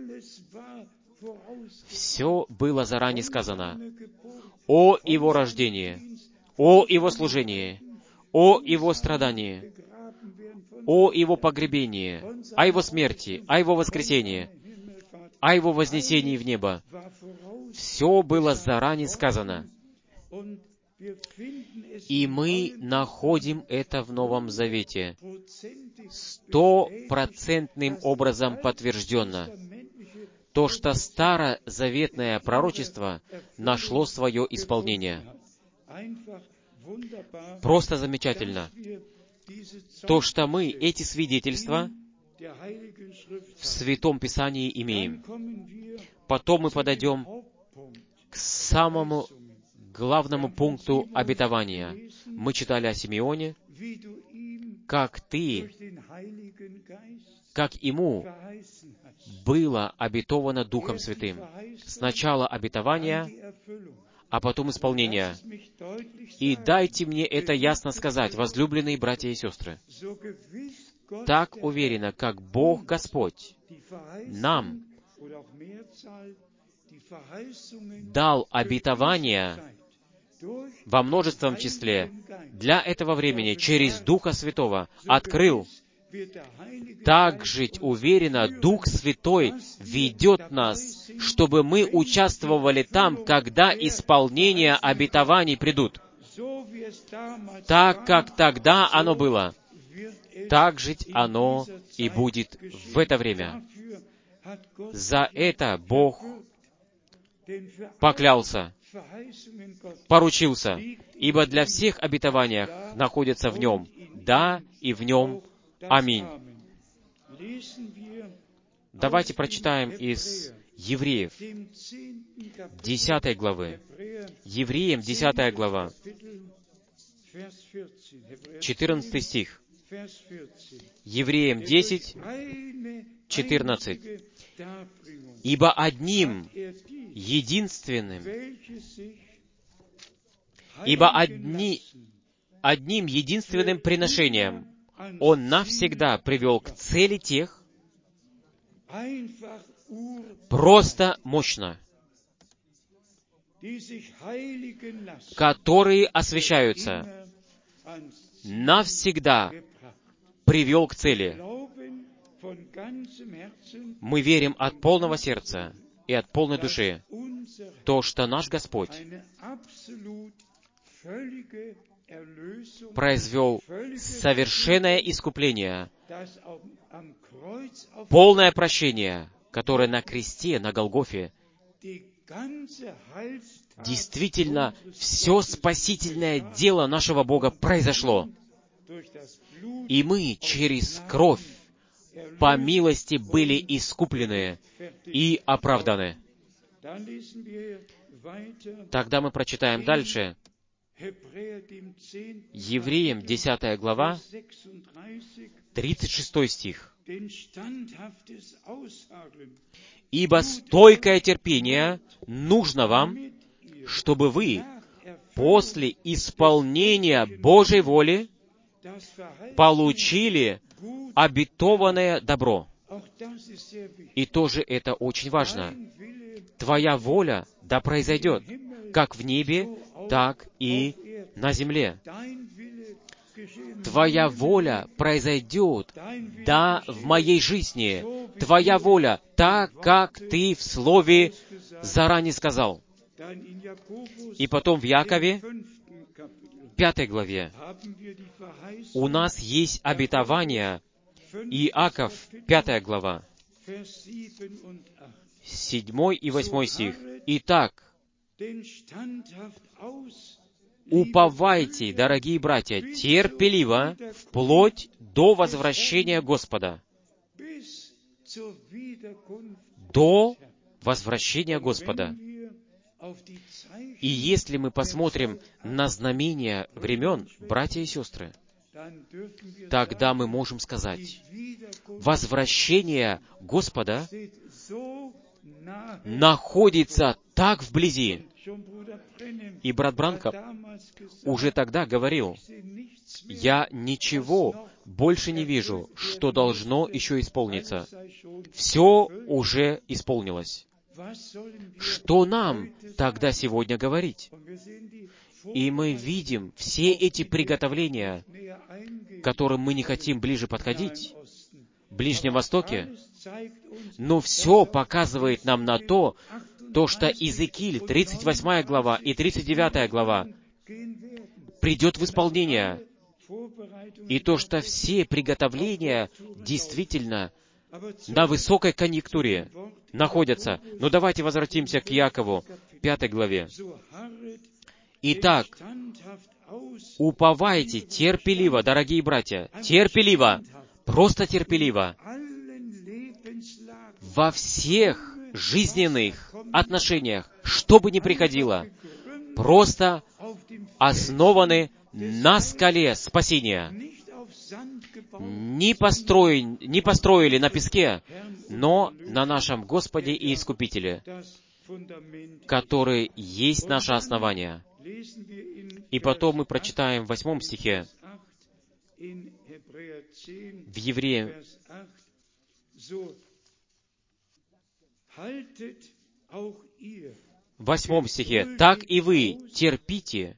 Все было заранее сказано о Его рождении, о Его служении, о Его страдании, о Его погребении, о Его смерти, о Его воскресении, о Его вознесении в небо. Все было заранее сказано. И мы находим это в Новом Завете 100% образом подтвержденно. То, что старозаветное пророчество нашло свое исполнение. Просто замечательно. То, что мы эти свидетельства в Святом Писании имеем. Потом мы подойдем к самому главному пункту обетования. Мы читали о Симеоне, как ему было обетовано Духом Святым. Сначала обетование, а потом исполнение. И дайте мне это ясно сказать, возлюбленные братья и сестры. Так уверенно, как Бог Господь нам дал обетование во множественном числе для этого времени через Духа Святого, открыл, так жить уверенно Дух Святой ведет нас, чтобы мы участвовали там, когда исполнение обетований придут. Так, как тогда оно было, так жить оно и будет в это время. За это Бог поклялся, поручился, ибо для всех обетований находится в Нем. Да, и в Нем. Аминь. Давайте прочитаем из Евреев, 10 главы. Евреям, 10 глава, 14 стих. Евреям 10, 14. «Ибо одним единственным приношением Он навсегда привел к цели тех, просто мощно, которые освящаются, навсегда привел к цели». Мы верим от полного сердца и от полной души, то, что наш Господь произвел совершенное искупление, полное прощение, которое на кресте, на Голгофе, действительно, все спасительное дело нашего Бога произошло. И мы через кровь по милости были искуплены и оправданы. Тогда мы прочитаем дальше. Евреям, 10 глава, 36 стих. «Ибо стойкое терпение нужно вам, чтобы вы после исполнения Божьей воли получили обетованное добро». И тоже это очень важно. Твоя воля да произойдет, как в небе, так и на земле. Твоя воля произойдет, да, в моей жизни. Твоя воля, так, как Ты в Слове заранее сказал. И потом в Якове, 5 главе, у нас есть обетование. Иаков, 5 глава, 7 и 8 стих. «Итак, уповайте, дорогие братья, терпеливо, вплоть до возвращения Господа». До возвращения Господа. И если мы посмотрим на знамения времен, братья и сестры, тогда мы можем сказать, возвращение Господа находится так вблизи. И брат Бранхам уже тогда говорил, я ничего больше не вижу, что должно еще исполниться. Все уже исполнилось. Что нам тогда сегодня говорить? И мы видим все эти приготовления, к которым мы не хотим ближе подходить, в Ближнем Востоке, но все показывает нам на то, что Иезекииль, 38 глава и 39 глава, придет в исполнение, и то, что все приготовления действительно на высокой конъюнктуре находятся. Но давайте возвратимся к Иакову, 5 главе. «Итак, уповайте терпеливо, дорогие братья, терпеливо, просто терпеливо, во всех жизненных отношениях, что бы ни приходило, просто основаны на скале спасения. Не построили на песке, но на нашем Господе и Искупителе, который есть наше основание». И потом мы прочитаем в 8 стихе, в Евреям, в 8 стихе, «Так и вы терпите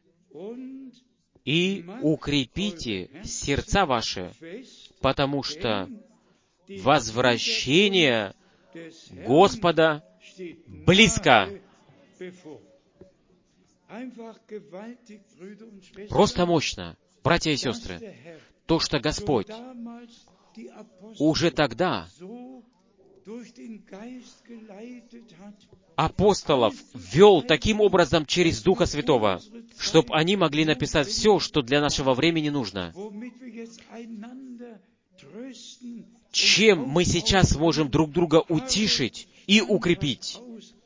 и укрепите сердца ваши, потому что возвращение Господа близко». Просто мощно, братья и сестры, то, что Господь уже тогда апостолов вел таким образом через Духа Святого, чтобы они могли написать все, что для нашего времени нужно. Чем мы сейчас можем друг друга утешить и укрепить?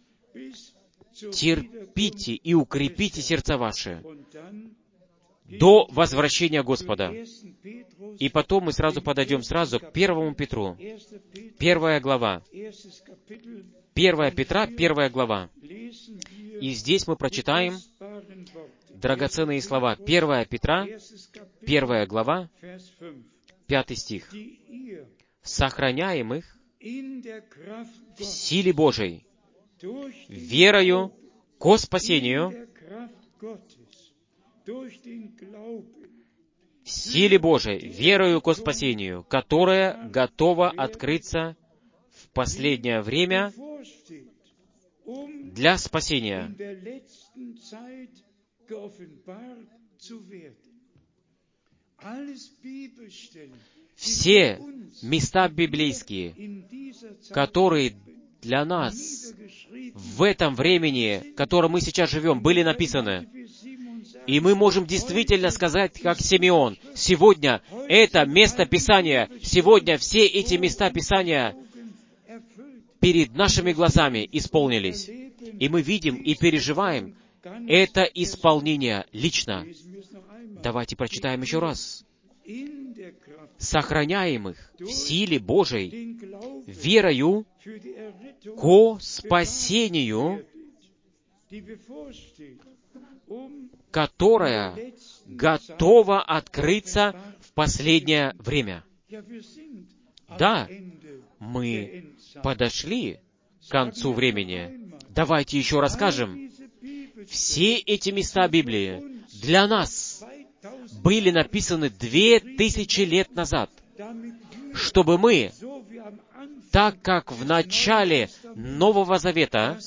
Терпите и укрепите сердца ваши до возвращения Господа. И потом мы сразу подойдем к 1 Петру, 1 глава. 1 Петра, 1 глава. И здесь мы прочитаем драгоценные слова. 1 Петра, 1 глава, 5 стих. «Сохраняемых в силе Божией, верою ко спасению, в силе Божией, верою ко спасению, которая готова открыться в последнее время для спасения». Все места библейские, которые для нас в этом времени, в котором мы сейчас живем, были написаны. И мы можем действительно сказать, как Симеон, сегодня это место Писания, сегодня все эти места Писания перед нашими глазами исполнились. И мы видим и переживаем это исполнение лично. Давайте прочитаем еще раз. «Сохраняемых в силе Божией, верою ко спасению, которая готова открыться в последнее время». Да, мы подошли к концу времени. Давайте еще расскажем. Все эти места Библии для нас были написаны 2000 лет назад, чтобы мы, так как в начале Нового Завета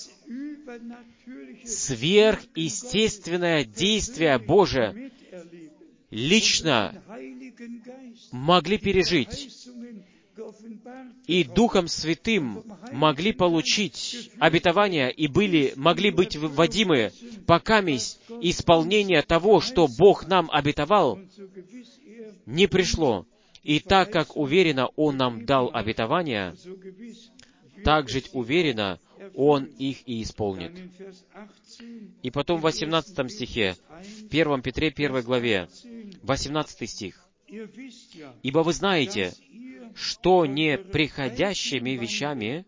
сверхъестественное действие Божие лично могли пережить и Духом Святым могли получить обетования и могли быть вводимы, покаместь исполнение того, что Бог нам обетовал, не пришло. И так как уверенно Он нам дал обетования, так же уверенно Он их и исполнит. И потом в 18 стихе, в 1 Петре 1 главе, 18 стих. «Ибо вы знаете, что не приходящими вещами,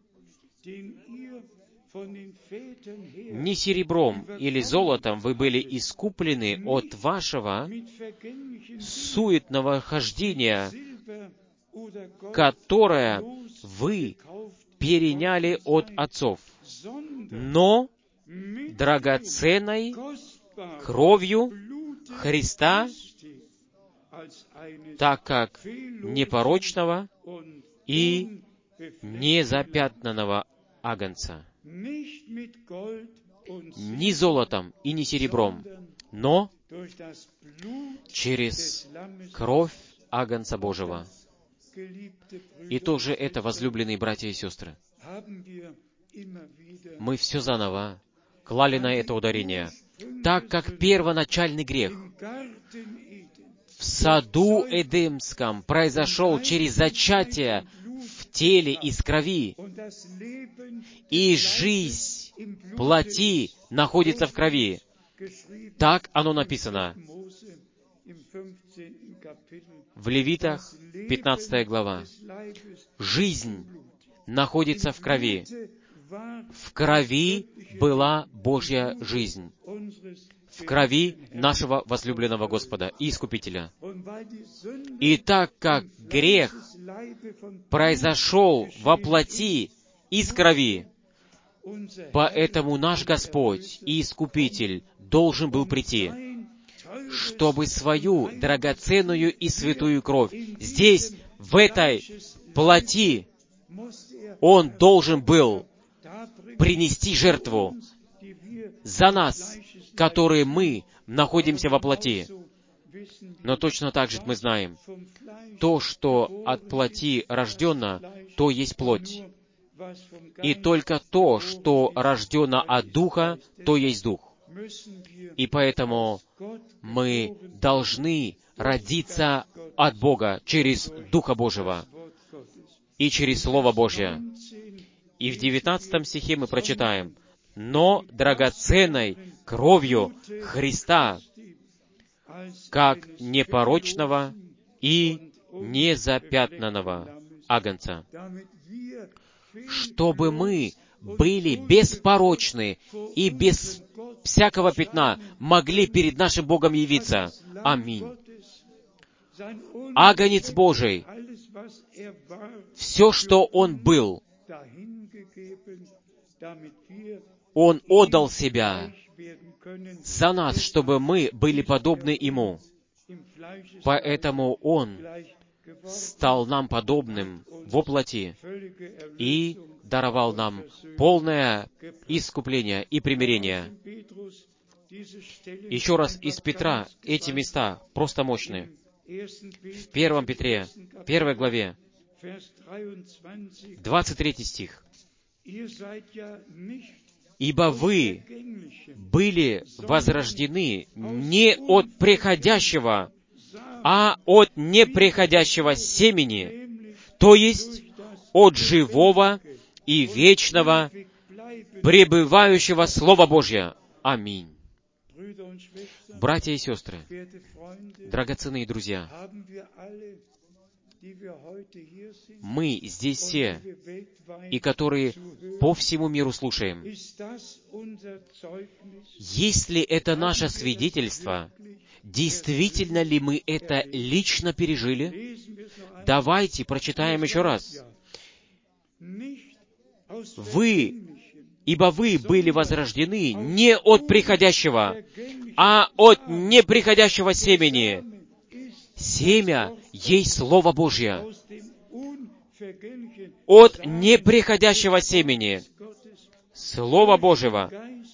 ни серебром или золотом вы были искуплены от вашего суетного хождения, которое вы переняли от отцов, но драгоценной кровью Христа, так как непорочного и незапятнанного агнца, ни золотом и ни серебром, но через кровь агнца Божьего». И тоже это, возлюбленные братья и сестры, мы все заново клали на это ударение, так как первоначальный грех в саду Эдемском произошел через зачатие в теле из крови, и жизнь плоти находится в крови. Так оно написано в Левитах, 15 глава. Жизнь находится в крови. В крови была Божья жизнь. В крови нашего возлюбленного Господа и Искупителя. И так как грех произошел во плоти из крови, поэтому наш Господь и Искупитель должен был прийти, чтобы свою драгоценную и святую кровь здесь, в этой плоти, Он должен был принести жертву за нас, которые мы находимся во плоти. Но точно так же мы знаем, то, что от плоти рождено, то есть плоть. И только то, что рождено от Духа, то есть Дух. И поэтому мы должны родиться от Бога через Духа Божьего и через Слово Божье. И в 19 стихе мы прочитаем: «Но драгоценной кровью Христа, как непорочного и незапятнанного агнца, чтобы мы были беспорочны и без всякого пятна могли перед нашим Богом явиться». Аминь. Агнец Божий, все, что Он был, Он отдал Себя за нас, чтобы мы были подобны Ему. Поэтому Он стал нам подобным во плоти и даровал нам полное искупление и примирение. Еще раз из Петра эти места просто мощные. В 1 Петре, 1 главе, 23 стих. «Ибо вы были возрождены не от приходящего, а от неприходящего семени, то есть от живого и вечного, пребывающего Слова Божия». Аминь. Братья и сестры, драгоценные друзья, мы здесь все, и которые по всему миру слушаем, если это наше свидетельство, действительно ли мы это лично пережили? Давайте прочитаем еще раз. Ибо вы были возрождены не от приходящего, а от неприходящего семени. Семя есть Слово Божье. От неприходящего семени, Слова Божьего,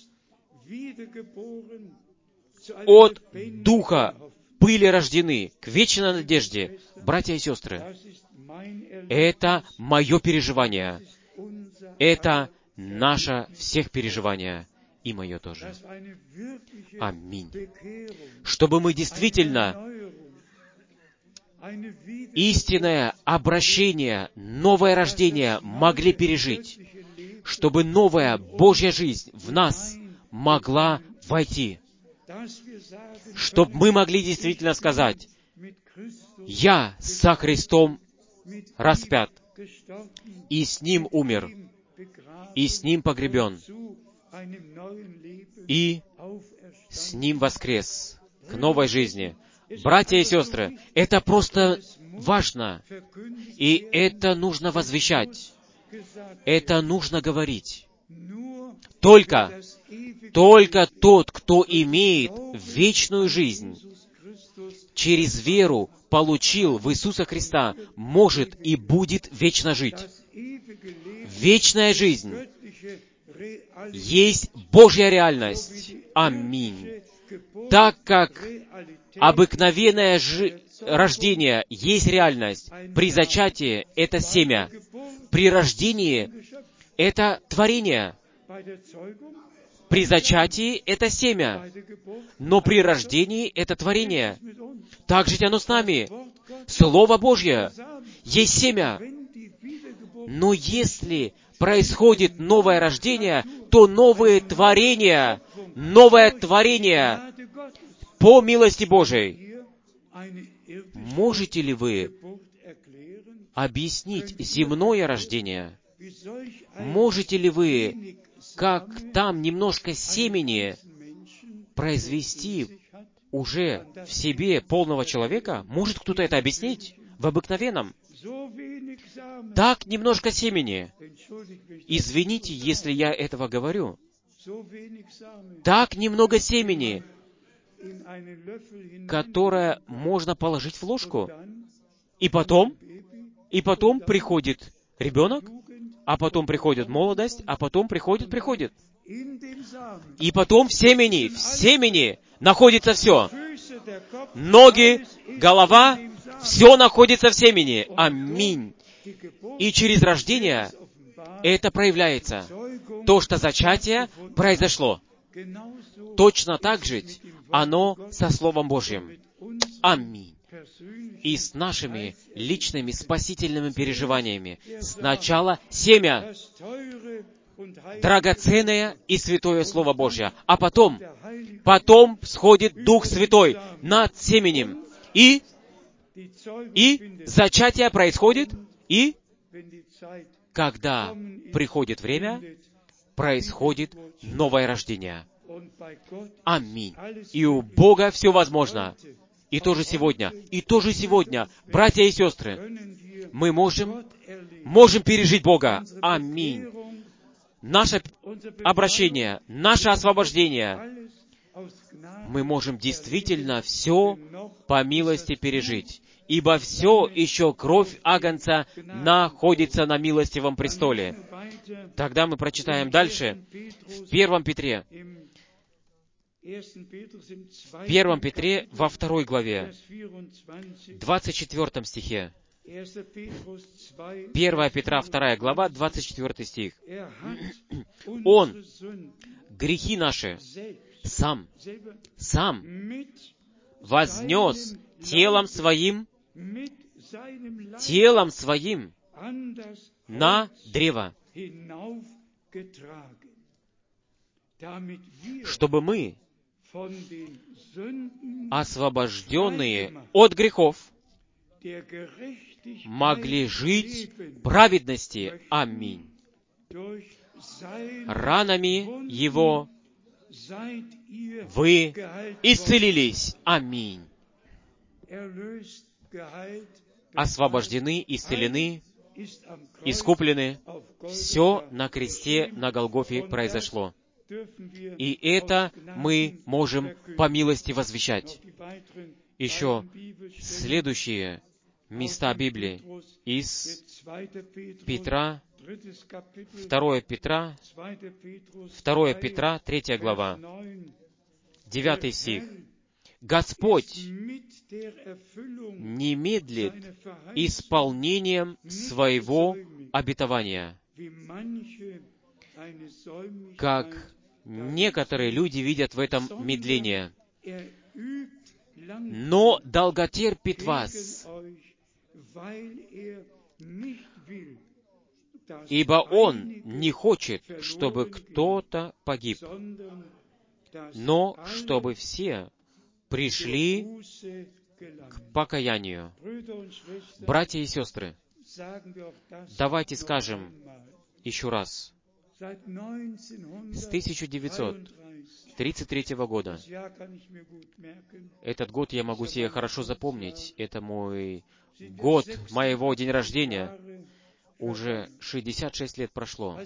от Духа были рождены к вечной надежде. Братья и сестры, это мое переживание. Это наше всех переживание. И мое тоже. Аминь. Чтобы мы действительно истинное обращение, новое рождение могли пережить, чтобы новая Божья жизнь в нас могла войти, чтобы мы могли действительно сказать: «Я со Христом распят, и с Ним умер, и с Ним погребен, и с Ним воскрес к новой жизни». Братья и сестры, это просто важно, и это нужно возвещать, это нужно говорить. Только тот, кто имеет вечную жизнь, через веру получил в Иисуса Христа, может и будет вечно жить. Вечная жизнь есть Божья реальность. Аминь. Так как обыкновенное рождение есть реальность, при зачатии — это семя, при рождении — это творение, при зачатии — это семя, но при рождении — это творение. Так же оно с нами. Слово Божье есть семя. Но если происходит новое рождение, то новое творение по милости Божией. Можете ли вы объяснить земное рождение? Можете ли вы, как там немножко семени, произвести уже в себе полного человека? Может кто-то это объяснить? В обыкновенном. Так немножко семени. Извините, если я этого говорю. Так немного семени, которое можно положить в ложку. И потом приходит ребенок, а потом приходит молодость, а потом приходит. И потом в семени находится все. Ноги, голова, все находится в семени. Аминь. И через рождение это проявляется. То, что зачатие произошло. Точно так же оно со Словом Божьим. Аминь. И с нашими личными спасительными переживаниями. Сначала семя, драгоценное и святое Слово Божье, а потом сходит Дух Святой над семенем. И зачатие происходит, и когда приходит время, происходит новое рождение. Аминь. И у Бога все возможно. И тоже сегодня, братья и сестры, мы можем пережить Бога. Аминь. Наше обращение, наше освобождение, мы можем действительно все по милости пережить. Ибо все еще кровь Агнца находится на милостивом престоле. Тогда мы прочитаем дальше в 1 Петре, во 2 главе, 24 стихе. 1 Петра, 2 глава, 24 стих. Он грехи наши сам вознес телом своим на древо, чтобы мы, освобожденные от грехов, могли жить в праведности. Аминь. Ранами Его вы исцелились. Аминь. Освобождены, исцелены, искуплены. Все на кресте на Голгофе произошло. И это мы можем по милости возвещать. Еще следующие места Библии из Петра, 2 Петра, 3 глава, 9 стих. Господь не медлит исполнением своего обетования, как некоторые люди видят в этом медление, но долготерпит вас, ибо Он не хочет, чтобы кто-то погиб, но чтобы все пришли к покаянию. Братья и сестры, давайте скажем еще раз. С 1933 года, этот год я могу себе хорошо запомнить, это мой год моего дня рождения, уже 66 лет прошло.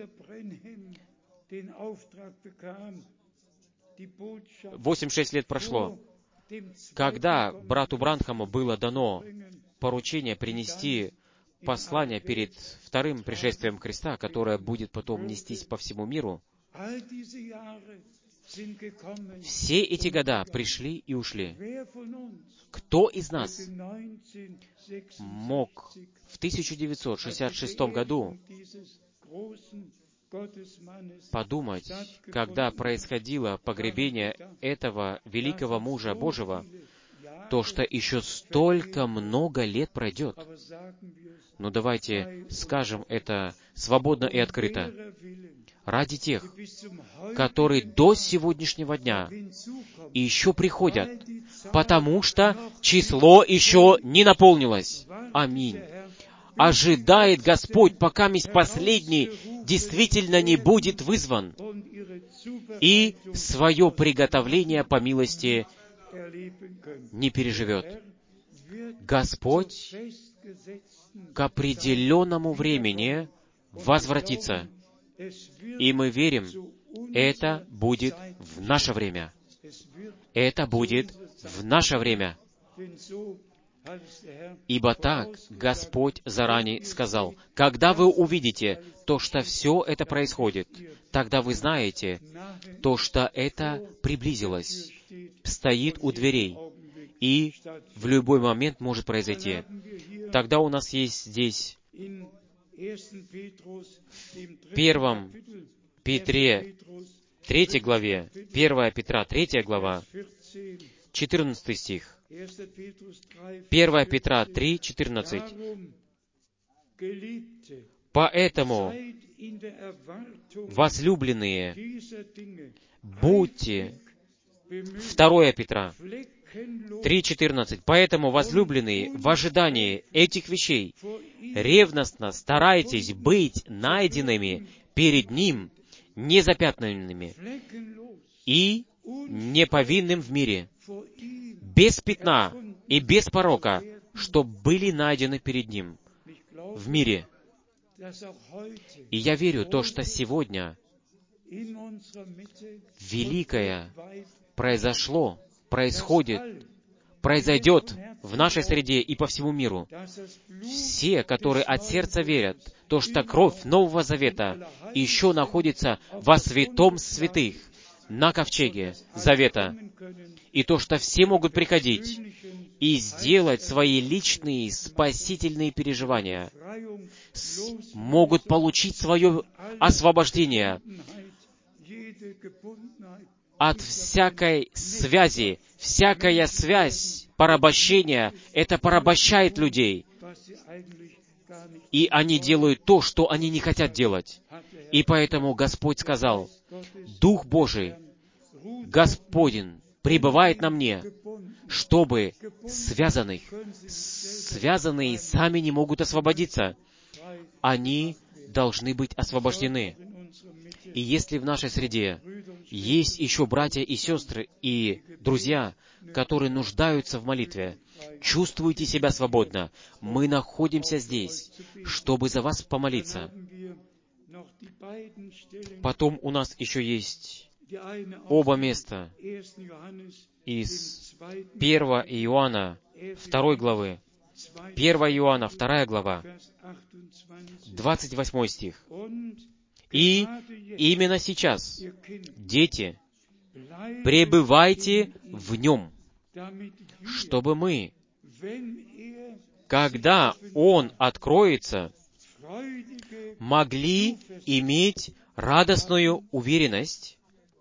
86 лет прошло, когда брату Бранхаму было дано поручение принести послание перед вторым пришествием Христа, которое будет потом нестись по всему миру. Все эти года пришли и ушли. Кто из нас мог в 1966 году подумать, когда происходило погребение этого великого мужа Божьего, то, что еще столько много лет пройдет? Но давайте скажем это свободно и открыто. Ради тех, которые до сегодняшнего дня еще приходят, потому что число еще не наполнилось. Аминь. Ожидает Господь, пока последний действительно не будет вызван, и свое приготовление по милости не переживет. Господь к определенному времени возвратится. И мы верим, это будет в наше время. Это будет в наше время. Ибо так Господь заранее сказал: когда вы увидите то, что все это происходит, тогда вы знаете то, что это приблизилось, стоит у дверей, и в любой момент может произойти. Тогда у нас есть здесь В 1 Петре 3 главе, 1 Петра 3 глава, 14 стих. 1 Петра 3, 14. «Поэтому, возлюбленные, будьте...» 2 Петра 3:14. «Поэтому, возлюбленные, в ожидании этих вещей, ревностно старайтесь быть найденными перед Ним незапятнанными и неповинным в мире, без пятна и без порока, чтоб были найдены перед Ним в мире». И я верю, то, что сегодня великое произойдет в нашей среде и по всему миру. Все, которые от сердца верят, то, что кровь Нового Завета еще находится во святом святых, на ковчеге Завета, и то, что все могут приходить и сделать свои личные спасительные переживания, могут получить свое освобождение от всякой связи. Всякая связь, порабощение, это порабощает людей. И они делают то, что они не хотят делать. И поэтому Господь сказал, Дух Божий, Господин, пребывает на мне, чтобы связанные сами не могут освободиться. Они должны быть освобождены. И если в нашей среде есть еще братья и сестры и друзья, которые нуждаются в молитве, чувствуйте себя свободно. Мы находимся здесь, чтобы за вас помолиться. Потом у нас еще есть оба места из 1 Иоанна 2 главы. 1 Иоанна 2 глава, 28 стих. «И именно сейчас, дети, пребывайте в Нем, чтобы мы, когда Он откроется, могли иметь радостную уверенность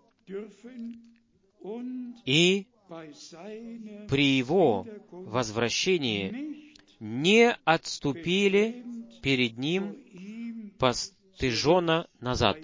и при Его возвращении не отступили перед Ним постыженно назад».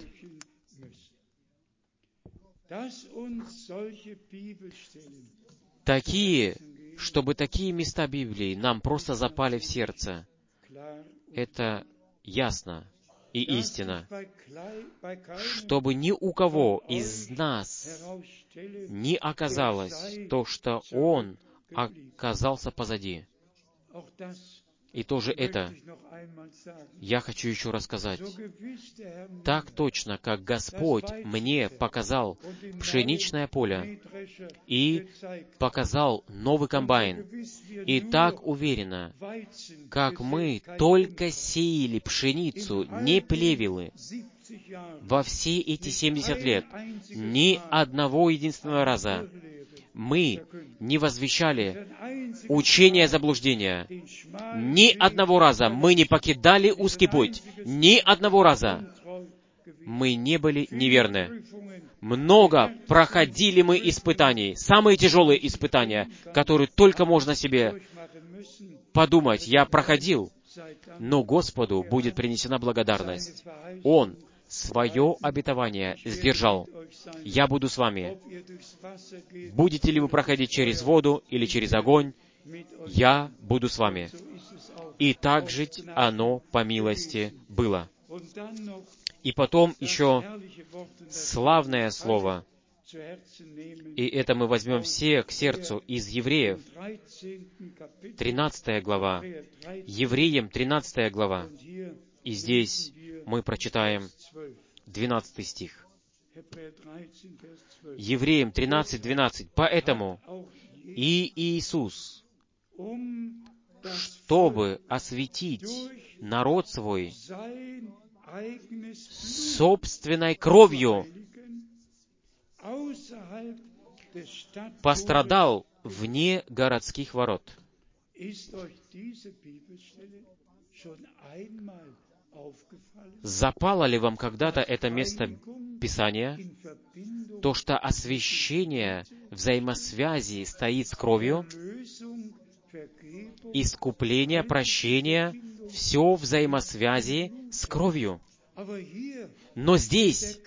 Чтобы такие места Библии нам просто запали в сердце. Это ясно и истина. Чтобы ни у кого из нас не оказалось то, что Он оказался позади. И тоже это я хочу еще рассказать. Так точно, как Господь мне показал пшеничное поле и показал новый комбайн, и так уверенно, как мы только сеяли пшеницу, не плевелы, во все эти 70 лет, ни одного единственного раза мы не возвещали учение заблуждения. Ни одного раза мы не покидали узкий путь. Ни одного раза мы не были неверны. Много проходили мы испытаний, самые тяжелые испытания, которые только можно себе подумать. Я проходил, но Господу будет принесена благодарность. Он свое обетование сдержал. Я буду с вами. Будете ли вы проходить через воду или через огонь, я буду с вами. И так жить оно по милости было. И потом еще славное слово, и это мы возьмем все к сердцу из Евреев, 13 глава, Евреям 13 глава, и здесь мы прочитаем 12 стих. Евреям 13, 12. «Поэтому и Иисус, чтобы осветить народ свой собственной кровью, пострадал вне городских ворот». Запало ли вам когда-то это место Писания, то, что освящение взаимосвязи стоит с кровью, искупление, прощение, все взаимосвязи с кровью. Но здесь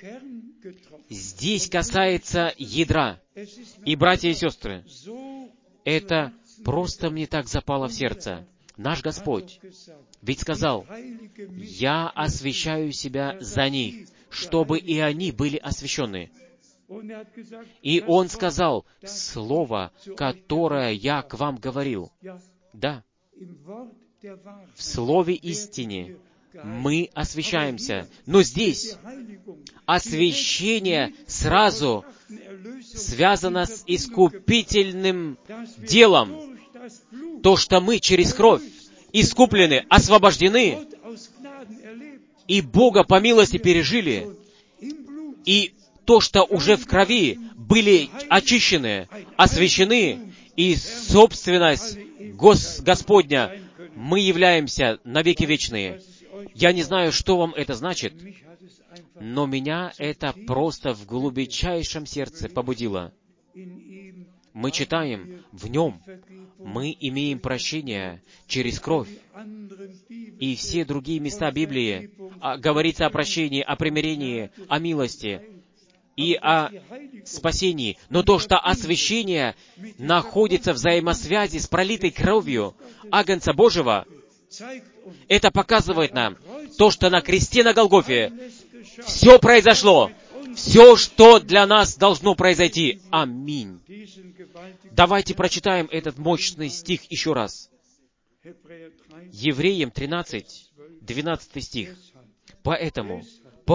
касается ядра. И, братья и сестры, это просто мне так запало в сердце. Наш Господь ведь сказал: «Я освящаю себя за них, чтобы и они были освящены». И Он сказал: «Слово, которое я к вам говорил». Да, в Слове истине мы освящаемся. Но здесь освящение сразу связано с искупительным делом. То, что мы через кровь искуплены, освобождены, и Бога по милости пережили, и то, что уже в крови были очищены, освящены, и собственность Господня, мы являемся навеки вечные. Я не знаю, что вам это значит, но меня это просто в глубочайшем сердце побудило. Мы читаем, в Нем мы имеем прощение через кровь. И все другие места Библии говорится о прощении, о примирении, о милости и о спасении. Но то, что освящение находится в взаимосвязи с пролитой кровью Агнца Божьего, это показывает нам то, что на кресте на Голгофе все произошло. Все, что для нас должно произойти. Аминь. Давайте прочитаем этот мощный стих еще раз. Евреям 13, 12 стих. Поэтому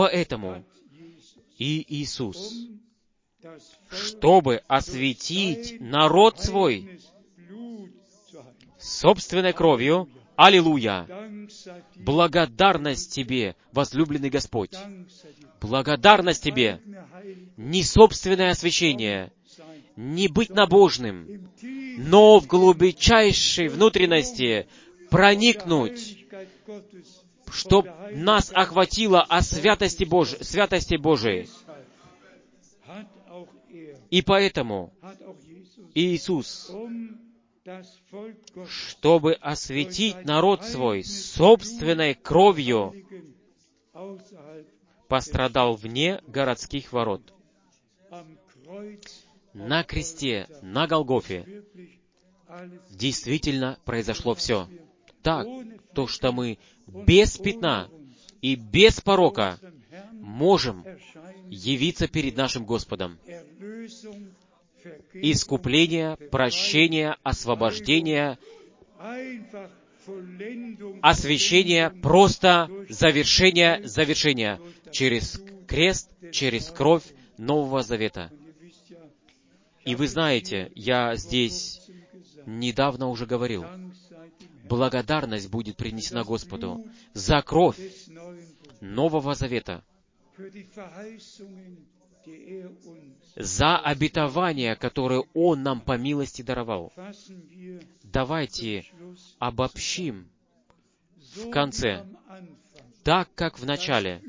и Иисус, чтобы осветить народ свой собственной кровью, аллилуйя! Благодарность Тебе, возлюбленный Господь! Благодарность Тебе! Не собственное освящение, не быть набожным, но в глубочайшей внутренности проникнуть, чтоб нас охватило о святости Божией. И поэтому Иисус, чтобы осветить народ свой собственной кровью, пострадал вне городских ворот. На кресте, на Голгофе, действительно произошло все. Так, то, что мы без пятна и без порока можем явиться перед нашим Господом. Искупление, прощение, освобождение, освящение, просто завершение через крест, через кровь Нового Завета. И вы знаете, я здесь недавно уже говорил, благодарность будет принесена Господу за кровь Нового Завета, за обетование, которое Он нам по милости даровал. Давайте обобщим в конце. Так, как в начале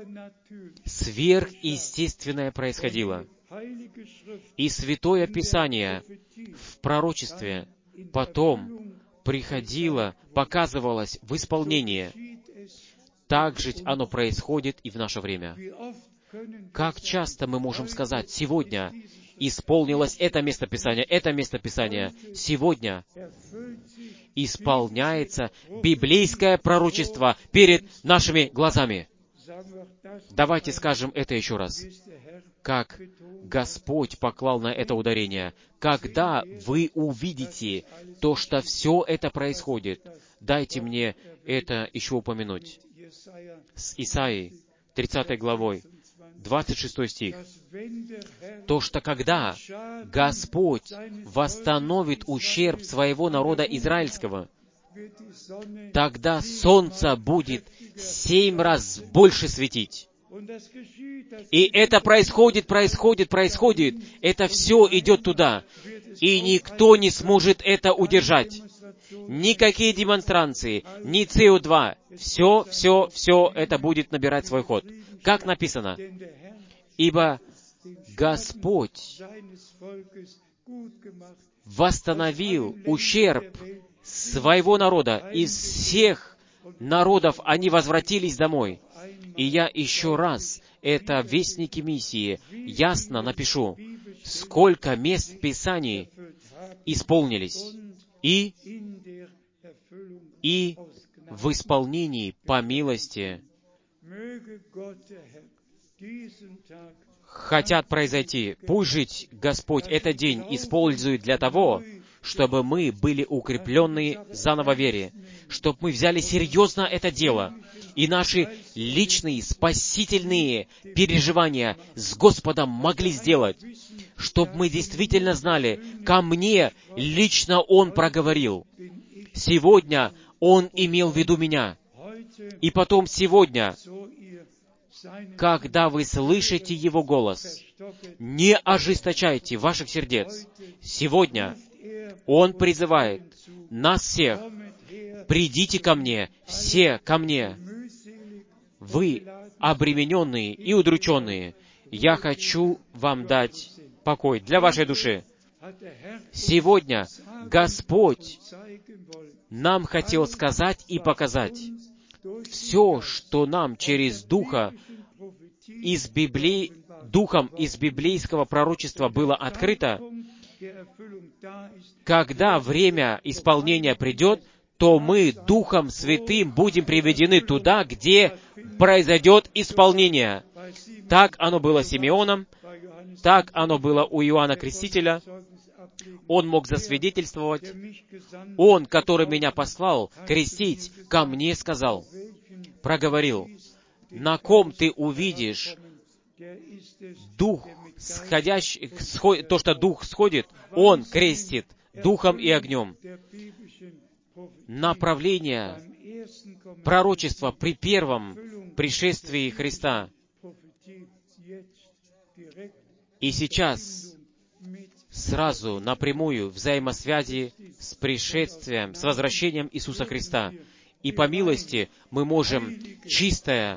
сверхъестественное происходило, и Святое Писание в пророчестве потом приходило, показывалось в исполнении, так же оно происходит и в наше время. Как часто мы можем сказать: сегодня исполнилось это местописание, сегодня исполняется библейское пророчество перед нашими глазами. Давайте скажем это еще раз. Как Господь поклал на это ударение. Когда вы увидите то, что все это происходит, дайте мне это еще упомянуть. С Исаии, 30 главой, 26 стих. То, что когда Господь восстановит ущерб своего народа израильского, тогда солнце будет 7 раз больше светить. И это происходит. Это все идет туда. И никто не сможет это удержать. никакие демонстрации, ни СО2. Все это будет набирать свой ход. Как написано? Ибо Господь восстановил ущерб своего народа. Из всех народов они возвратились домой. И я еще раз, это вестники миссии, ясно напишу, сколько мест Писаний исполнились. И в исполнении по милости хотят произойти. Пусть жить Господь этот день использует для того, чтобы мы были укреплены заново в вере, чтобы мы взяли серьезно это дело, и наши личные спасительные переживания с Господом могли сделать, чтобы мы действительно знали, ко мне лично Он проговорил. Сегодня Он имел в виду меня. И потом сегодня, когда вы слышите Его голос, не ожесточайте ваших сердец. Сегодня Он призывает нас всех: «Придите ко мне, все ко мне, вы обремененные и удрученные, я хочу вам дать покой для вашей души». Сегодня Господь нам хотел сказать и показать все, что нам через Духом из библейского пророчества было открыто. Когда время исполнения придет, то мы Духом Святым будем приведены туда, где произойдет исполнение. Так оно было с Симеоном, так оно было у Иоанна Крестителя. Он мог засвидетельствовать. Он, который меня послал крестить, ко мне сказал, проговорил: «На ком ты увидишь Дух сходящий, то, что Дух сходит, Он крестит Духом и огнем». Направление пророчества при первом пришествии Христа. И сейчас сразу напрямую взаимосвязи с пришествием, с возвращением Иисуса Христа. И по милости мы можем чистое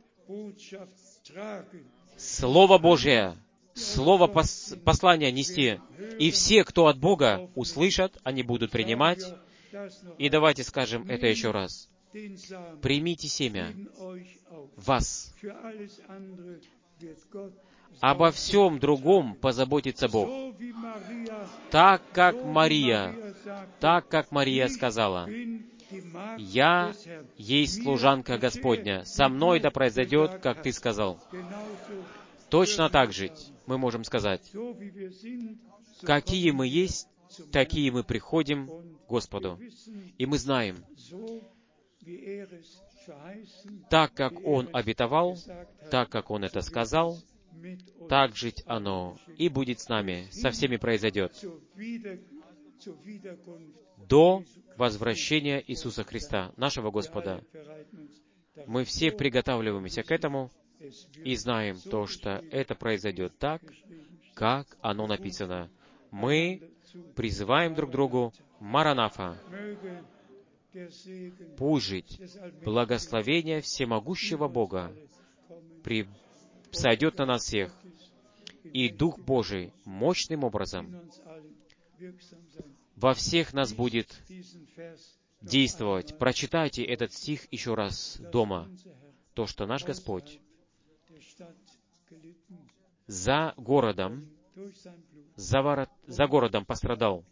Слово Божие, Слово послания нести. И все, кто от Бога услышат, они будут принимать. И давайте скажем это еще раз. Примите семя вас. Обо всем другом позаботится Бог. Так, как Мария сказала: «Я есть служанка Господня, со мной да произойдет, как ты сказал». Точно так же мы можем сказать: какие мы есть, такие мы приходим к Господу. И мы знаем, так как Он обетовал, так как Он это сказал, так жить оно и будет с нами, со всеми произойдет. До возвращения Иисуса Христа, нашего Господа. Мы все приготавливаемся к этому и знаем то, что это произойдет так, как оно написано. Мы призываем друг другу: «Маранафа». Пусть жить благословение всемогущего Бога сойдет на нас всех, и Дух Божий мощным образом во всех нас будет действовать. Прочитайте этот стих еще раз дома. То, что наш Господь за городом пострадал,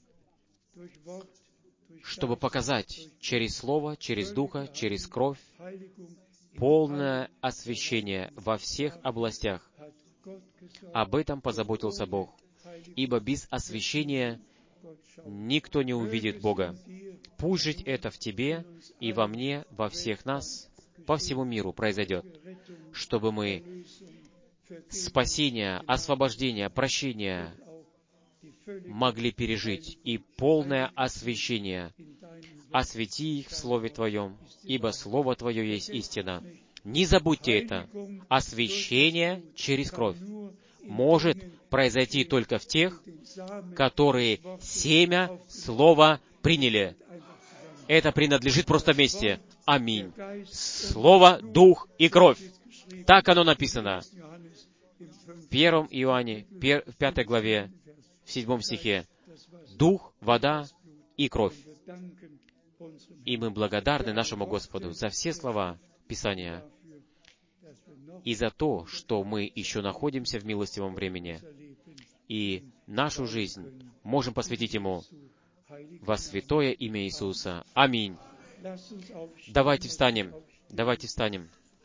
чтобы показать через Слово, через Духа, через кровь полное освящение во всех областях. Об этом позаботился Бог. Ибо без освящения никто не увидит Бога. Пусть жить это в тебе и во мне, во всех нас, по всему миру произойдет, чтобы мы спасение, освобождение, прощение могли пережить, и полное освящение. Освети их в Слове Твоем, ибо Слово Твое есть истина. Не забудьте это. Освящение через кровь может произойти только в тех, которые семя Слова приняли. Это принадлежит просто вместе. Аминь. Слово, дух и кровь. Так оно написано. В 1 Иоанне, в 5 главе, в 7 стихе. Дух, вода и кровь. И мы благодарны нашему Господу за все слова Писания и за то, что мы еще находимся в милостивом времени, и нашу жизнь можем посвятить Ему во святое имя Иисуса. Аминь. Давайте встанем. Давайте встанем.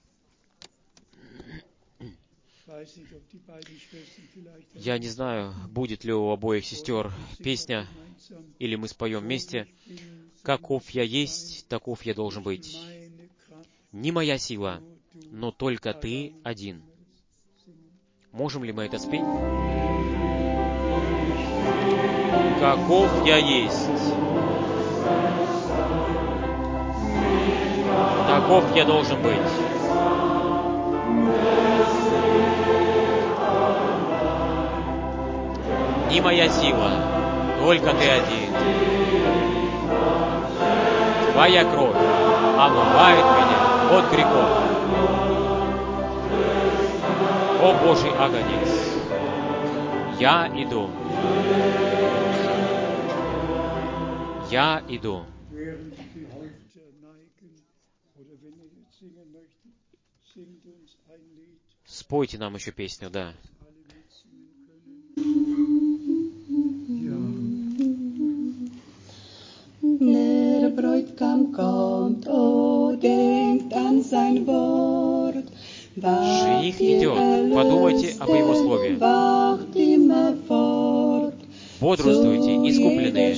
Я не знаю, будет ли у обоих сестер песня, или мы споем вместе. «Каков я есть, таков я должен быть. Не моя сила, но только Ты один». Можем ли мы это спеть? «Каков я есть, таков я должен быть. Не моя сила, только Ты один. Твоя кровь омывает меня от грехов. О Божий агнец, я иду. Я иду». Спойте нам еще песню, да. Der Bräutigam kommt, oh, denkt an sein Wort. Жених идет, подумайте об Его Слове. Wacht immer fort. Бодрствуйте, искупленные,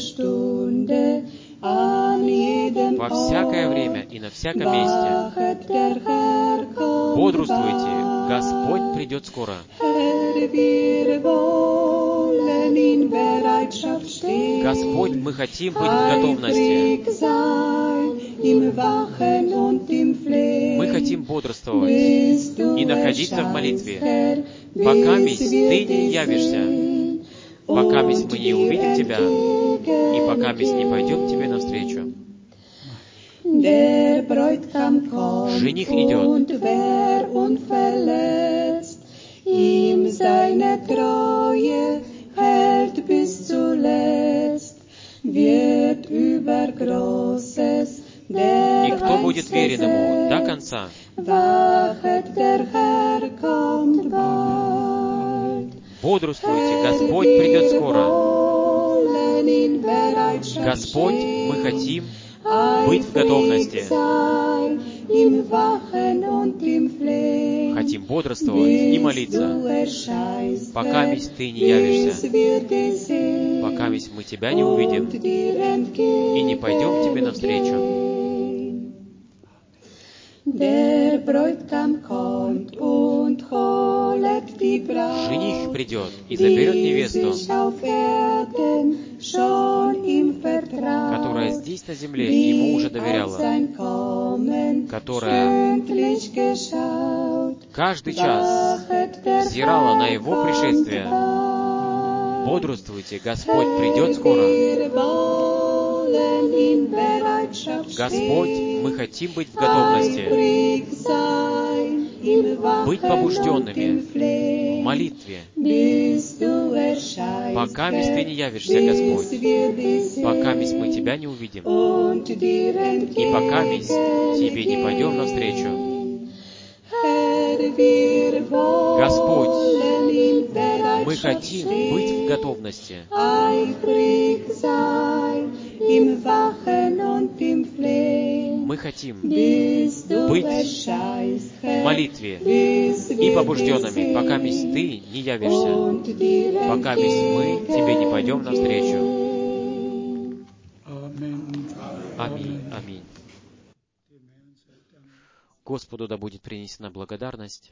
An jedem во всякое время и на всяком месте. Wachet der Herr kommt Бодрствуйте, bald. Господь придет скоро. Herr, wir wollen in Bereitschaft stehen. Господь, мы хотим быть в готовности. Eifrig sein im Wachen und im Flehen. Мы хотим бодрствовать Bis du и находиться в молитве, erscheinst, Herr, пока bis Ты wir не dich явишься, sehen пока und мы не увидим Тебя, и пока мы не пойдем Тебе навстречу. Der Bräutigam kommt, Жених идет. und wer unverletzt ihm seine Treue hält bis zuletzt, wird über Großes der И кто будет верен Ему до конца, Wachet der Herr kommt bald. бодрствуйте, Господь придет скоро. Wollen in Bereitschaft Господь, мы stehen, хотим быть в готовности, sein im Wachen und im Flehen. хотим бодрствовать и молиться, пока Ты не явишься, пока мы Тебя не увидим и не пойдем Тебе навстречу. Der Bräutigam kommt und holet die Braut, Жених придет и заберет die невесту, sich auf Erden schon ihm vertraut, которая здесь на земле Ему уже die auf доверяла, sein Kommen которая stündlich geschaut, каждый час wachet der взирала на Herr Его kommt пришествие. bald. Бодрствуйте, Господь придет скоро. Wir wollen in Bereitschaft Господь, stehen, мы хотим быть в готовности, eifrig sein im Wachen быть und побужденными im в Flehen, молитве, bis du erscheinst, пока Ты Herr, не явишься, bis Господь, wir dich пока sehen мы Тебя не увидим, und dir и пока мы Тебе не пойдем навстречу. entgegengehen. Herr, wir Господь, wollen in мы Bereitschaft хотим быть в stehen, готовности, eifrig sein im Wachen und im Flehen, мы хотим bis du быть erscheinst, в Herr, молитве bis и wir побужденными, dich пока sehen Ты не явишься, und dir пока мы Тебе не пойдем навстречу. entgegengehen. Аминь. Аминь. Господу да будет принесена благодарность.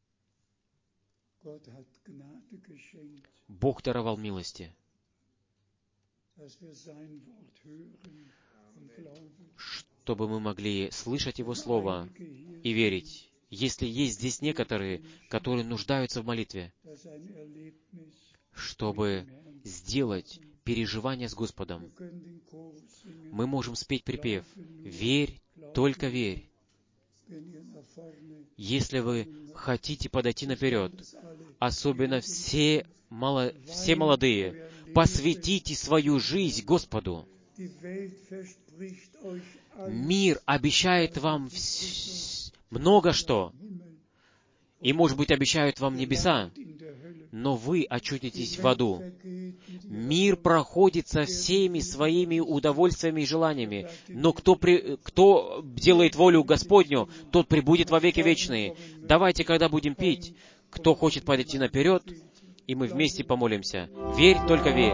Бог даровал милости, чтобы мы могли слышать Его Слово и верить. Если есть здесь некоторые, которые нуждаются в молитве, чтобы сделать переживания с Господом. Мы можем спеть припев «Верь, только верь». Если вы хотите подойти наперед, особенно все молодые, посвятите свою жизнь Господу. Мир обещает вам много что, и, может быть, обещают вам небеса, но вы очутитесь в аду. Мир проходит со всеми своими удовольствиями и желаниями, но кто делает волю Господню, тот пребудет во веки вечные. Давайте, когда будем петь, кто хочет подойти наперед, и мы вместе помолимся. Верь, только верь.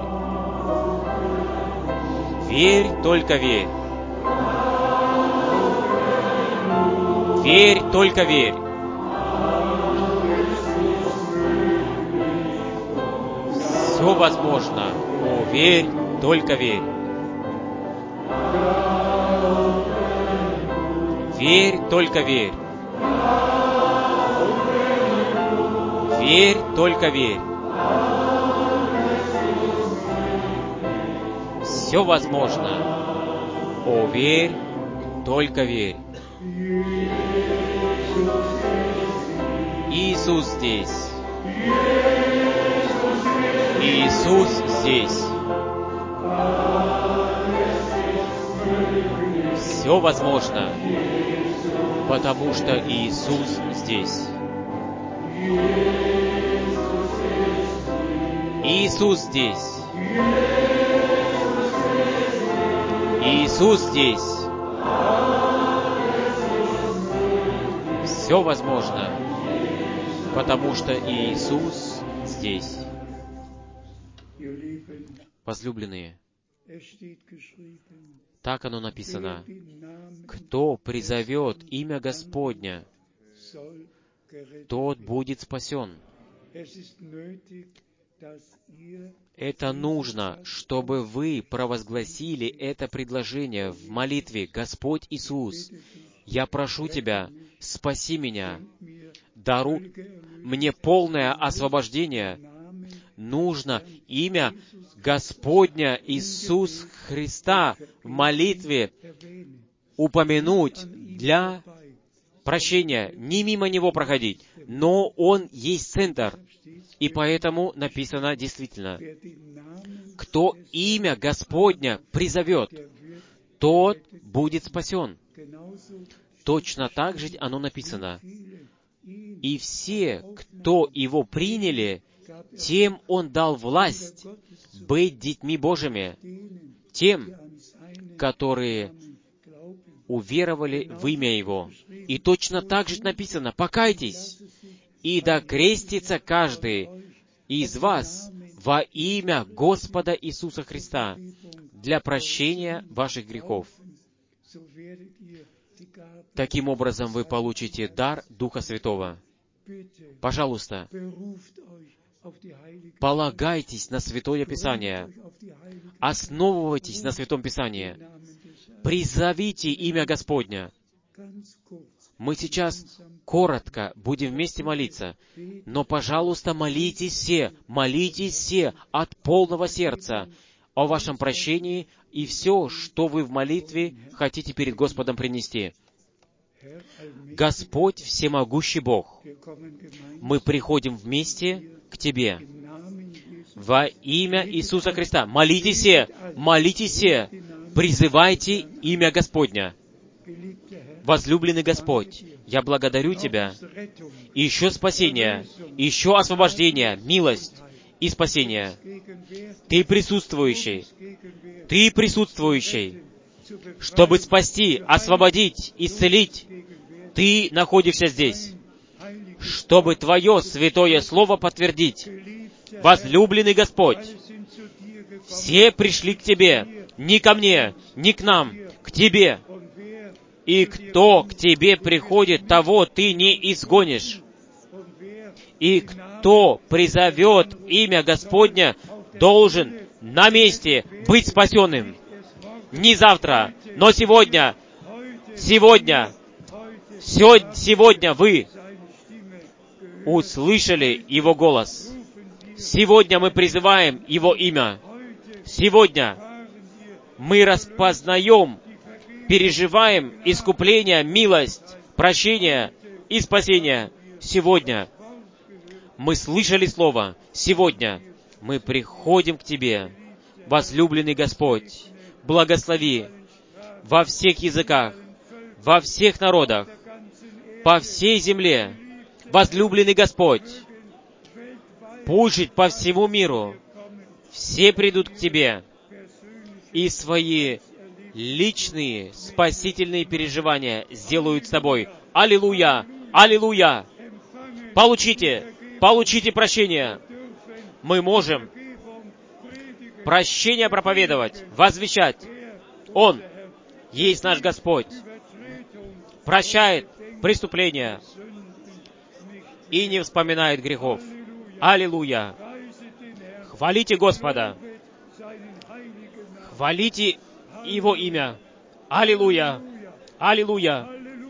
Верь, только верь. Верь, только верь. Все возможно. О, верь, только верь. Верь, только верь. Верь, только верь. Все возможно. О, верь, только верь. Иисус здесь. Иисус здесь. Все возможно, потому что Иисус здесь. Иисус здесь. Иисус здесь. Все возможно, потому что Иисус здесь. Возлюбленные, так оно написано. Кто призовет имя Господня, тот будет спасен. Это нужно, чтобы вы провозгласили это предложение в молитве. Господь Иисус, я прошу Тебя, спаси меня, даруй мне полное освобождение. Нужно имя Господня Иисус Христа в молитве упомянуть для прощения, не мимо Него проходить, но Он есть центр. И поэтому написано действительно, кто имя Господня призовет, тот будет спасен. Точно так же оно написано. И все, кто Его приняли, тем Он дал власть быть детьми Божьими, тем, которые уверовали в имя Его. И точно так же написано, покайтесь, и да крестится каждый из вас во имя Господа Иисуса Христа для прощения ваших грехов. Таким образом, вы получите дар Духа Святого. Пожалуйста, полагайтесь на Святое Писание, основывайтесь на Святом Писании, призовите имя Господня. Мы сейчас коротко будем вместе молиться, но, пожалуйста, молитесь все от полного сердца о вашем прощении и все, что вы в молитве хотите перед Господом принести. Господь Всемогущий Бог, мы приходим вместе к Тебе во имя Иисуса Христа. Молитесь все, призывайте имя Господня. Возлюбленный Господь, я благодарю Тебя. Еще спасение, еще освобождение, милость и спасение. Ты присутствующий, чтобы спасти, освободить, исцелить. Ты находишься здесь, чтобы Твое святое Слово подтвердить. Возлюбленный Господь, все пришли к Тебе, не ко мне, не к нам, к Тебе. И кто к Тебе приходит, того Ты не изгонишь. И кто призовет имя Господня, должен на месте быть спасенным. Не завтра, но сегодня вы услышали Его голос. Сегодня мы призываем Его имя. Сегодня мы распознаем, переживаем искупление, милость, прощение и спасение. Сегодня мы слышали Слово. Сегодня мы приходим к Тебе. Возлюбленный Господь, благослови во всех языках, во всех народах, по всей земле. Возлюбленный Господь, пусть по всему миру все придут к Тебе и свои личные спасительные переживания сделают с Тобой. Аллилуйя! Аллилуйя! Получите прощение. Мы можем прощение проповедовать, возвещать. Он есть наш Господь. Прощает преступления и не вспоминает грехов. Аллилуйя! Хвалите Господа! Хвалите Его имя! Аллилуйя! Аллилуйя!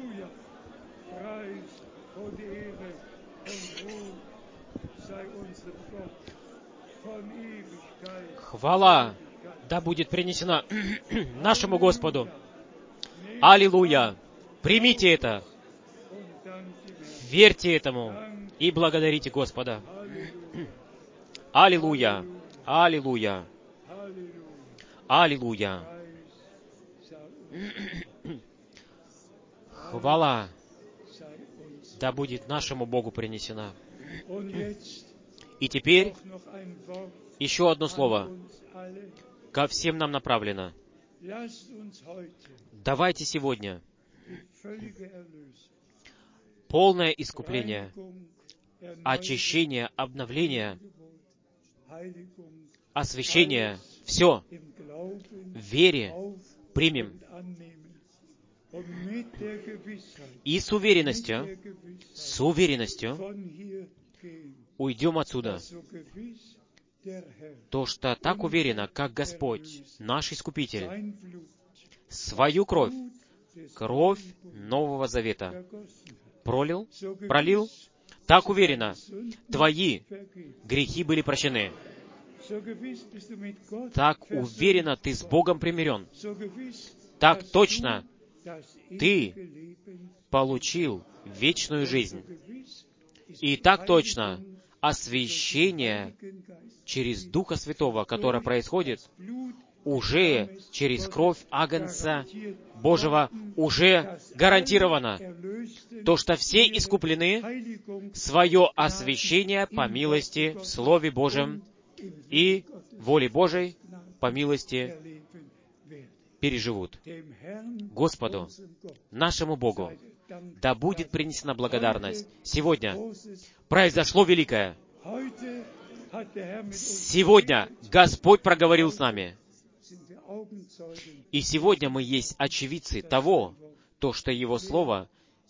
Хвала да будет принесена нашему Господу. Аллилуйя! Примите это, верьте этому и благодарите Господа. Аллилуйя! Аллилуйя! Аллилуйя! Хвала да будет нашему Богу принесена. И теперь еще одно слово ко всем нам направлено. Давайте сегодня полное искупление, очищение, обновление, освящение, все в вере примем. И с уверенностью уйдем отсюда. То, что так уверенно, как Господь, наш Искупитель, свою кровь, кровь Нового Завета пролил, так уверенно, твои грехи были прощены. Так уверенно ты с Богом примирен. Так точно ты получил вечную жизнь. И так точно освящение через Духа Святого, которое происходит уже через кровь Агнца Божьего, уже гарантировано. То, что все искуплены, свое освящение по милости в Слове Божьем и воле Божией по милости переживут. Господу, нашему Богу, да будет принесена благодарность. Сегодня произошло великое. Сегодня Господь проговорил с нами. И сегодня мы есть очевидцы того, то, что Его Слово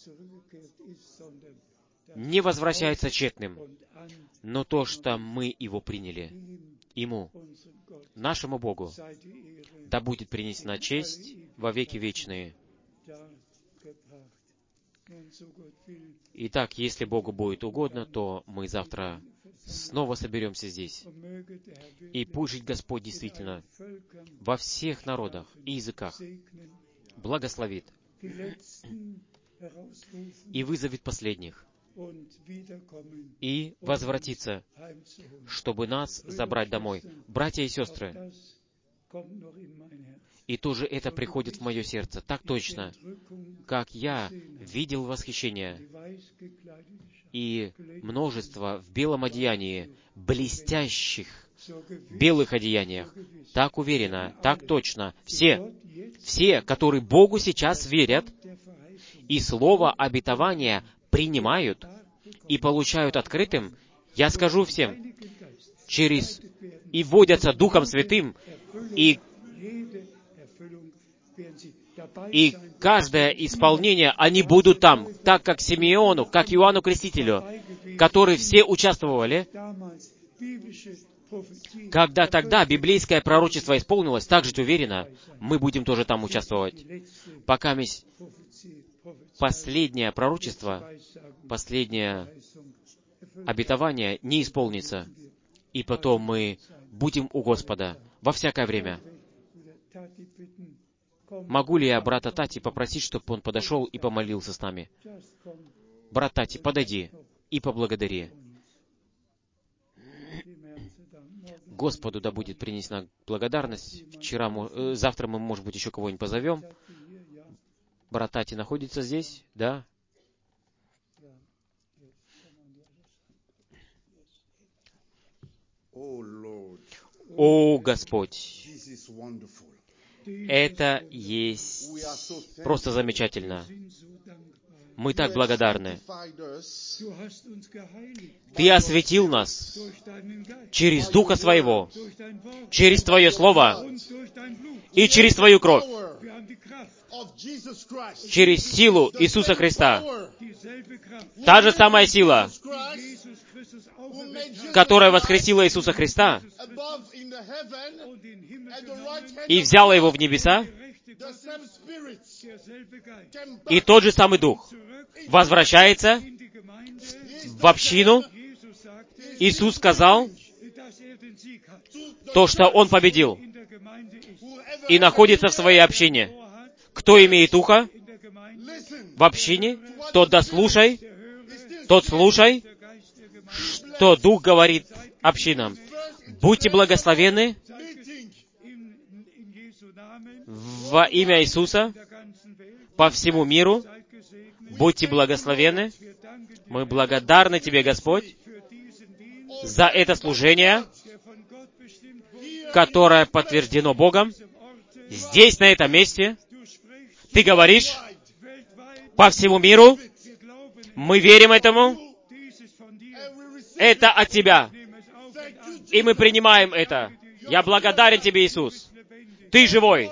не возвращается тщетным, но то, что мы Его приняли. Ему, нашему Богу, да будет принесена честь во веки вечные. Итак, если Богу будет угодно, то мы завтра снова соберемся здесь. И пусть Господь действительно во всех народах и языках благословит и вызовет последних, и возвратится, чтобы нас забрать домой. Братья и сестры, и тоже это приходит в мое сердце, так точно, как я видел восхищение и множество в белом одеянии, блестящих белых одеяниях, так уверенно, так точно, все, которые Богу сейчас верят и слово обетования принимают и получают открытым, я скажу всем, и водятся Духом Святым, и каждое исполнение, они будут там, так как Симеону, как Иоанну Крестителю, которые все участвовали. Когда тогда библейское пророчество исполнилось, так же уверенно, мы будем тоже там участвовать. Пока последнее пророчество, последнее обетование не исполнится. И потом мы будем у Господа. во всякое время. Могу ли я брата Тати попросить, чтобы он подошел и помолился с нами? Брат Тати, подойди и поблагодари. Господу да будет принесена благодарность. Завтра мы, может быть, еще кого-нибудь позовем. Брат Тати находится здесь, да? О, Господь! Это есть просто замечательно. Мы так благодарны. Ты осветил нас через Духа Своего, через Твое Слово и через Твою кровь, через силу Иисуса Христа. Та же самая сила, которая воскресила Иисуса Христа и взяла Его в небеса, и тот же самый Дух возвращается в общину. Иисус сказал то, что Он победил, и находится в своей общине. Кто имеет ухо в общине, тот дослушай, тот слушай, что Дух говорит общинам. Будьте благословенны во имя Иисуса по всему миру. Будьте благословенны. Мы благодарны Тебе, Господь, за это служение, которое подтверждено Богом. Здесь, на этом месте, Ты говоришь по всему миру. Мы верим этому. Это от Тебя. И мы принимаем это. Я благодарен Тебе, Иисус. Ты живой.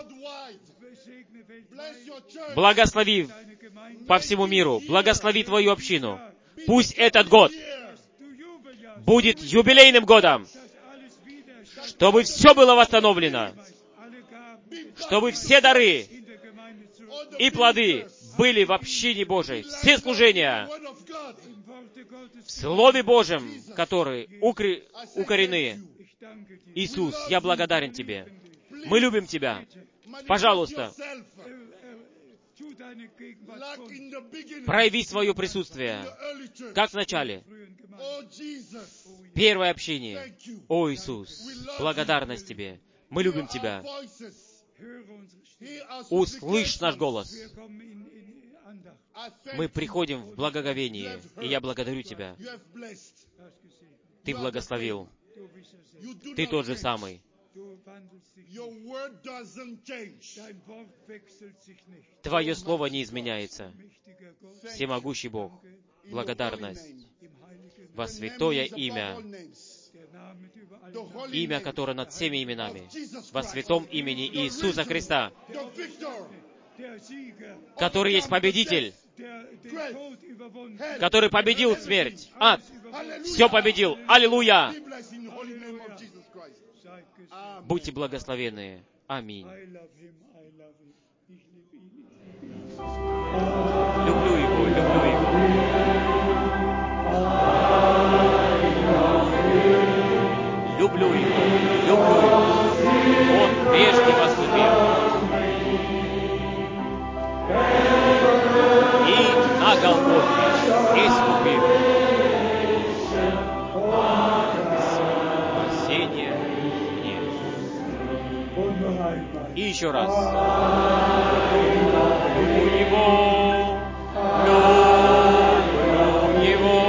Благослови по всему миру. Благослови Твою общину. Пусть этот год будет юбилейным годом, чтобы все было восстановлено, чтобы все дары и плоды были в общине Божией, все служения в Слове Божьем, которые укорены. Иисус, я благодарен Тебе. Мы любим Тебя. Пожалуйста, прояви свое присутствие, как в начале, первое общение. О, Иисус, благодарность Тебе. Мы любим Тебя. Услышь наш голос. Мы приходим в благоговение, и я благодарю Тебя. Ты благословил. Ты тот же самый. Твое Слово не изменяется. Всемогущий Бог, благодарность во святое имя, имя, которое над всеми именами, во святом имени Иисуса Христа, который есть победитель, который победил смерть, ад, все победил. Аллилуйя! Будьте благословенны. Аминь. Люблю Его, люблю Его. Люблю Его, люблю Его. Он прежде возлюбил. И на Голгофе искупил. Спасение мне. И еще раз. Люблю Его, люблю Его.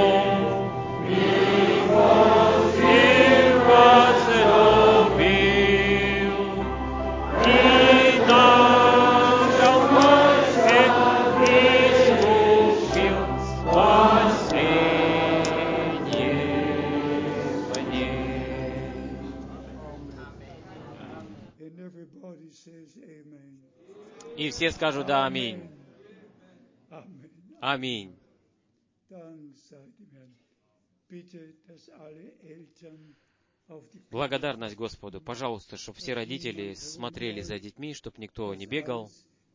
И все скажут «Да, аминь». Аминь. Благодарность Господу. Пожалуйста, чтобы все родители смотрели за детьми, чтобы никто не бегал,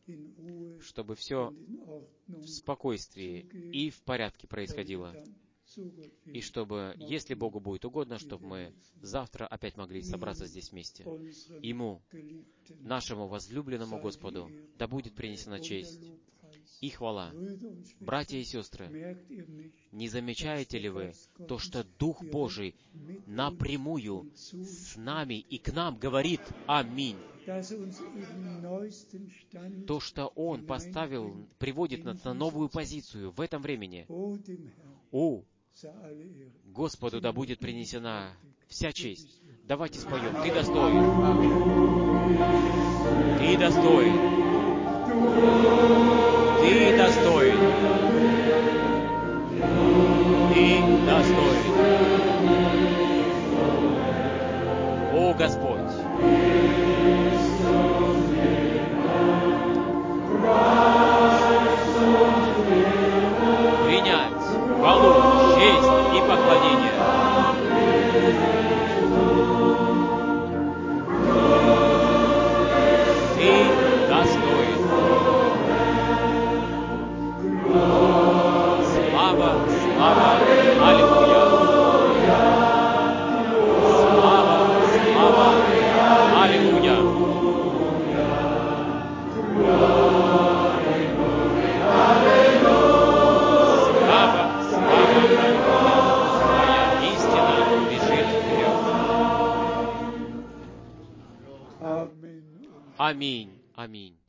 чтобы все в спокойствии и в порядке происходило. И чтобы, если Богу будет угодно, чтобы мы завтра опять могли собраться здесь вместе. Ему, нашему возлюбленному Господу, да будет принесена честь и хвала. Братья и сестры, не замечаете ли вы то, что Дух Божий напрямую с нами и к нам говорит «Аминь». То, что Он приводит нас на новую позицию в этом времени. О, Господу да будет принесена вся честь. Давайте споем. Ты достоин. Ты достоин. Ты достоин. Ты достоин. О, Господь. Принять хвалу, честь и поклонение. Ты достоин. Слава, слава, аллилуйя. Слава, слава, аллилуйя. Слава, слава, твоя истина бежит вперед. Аминь, аминь.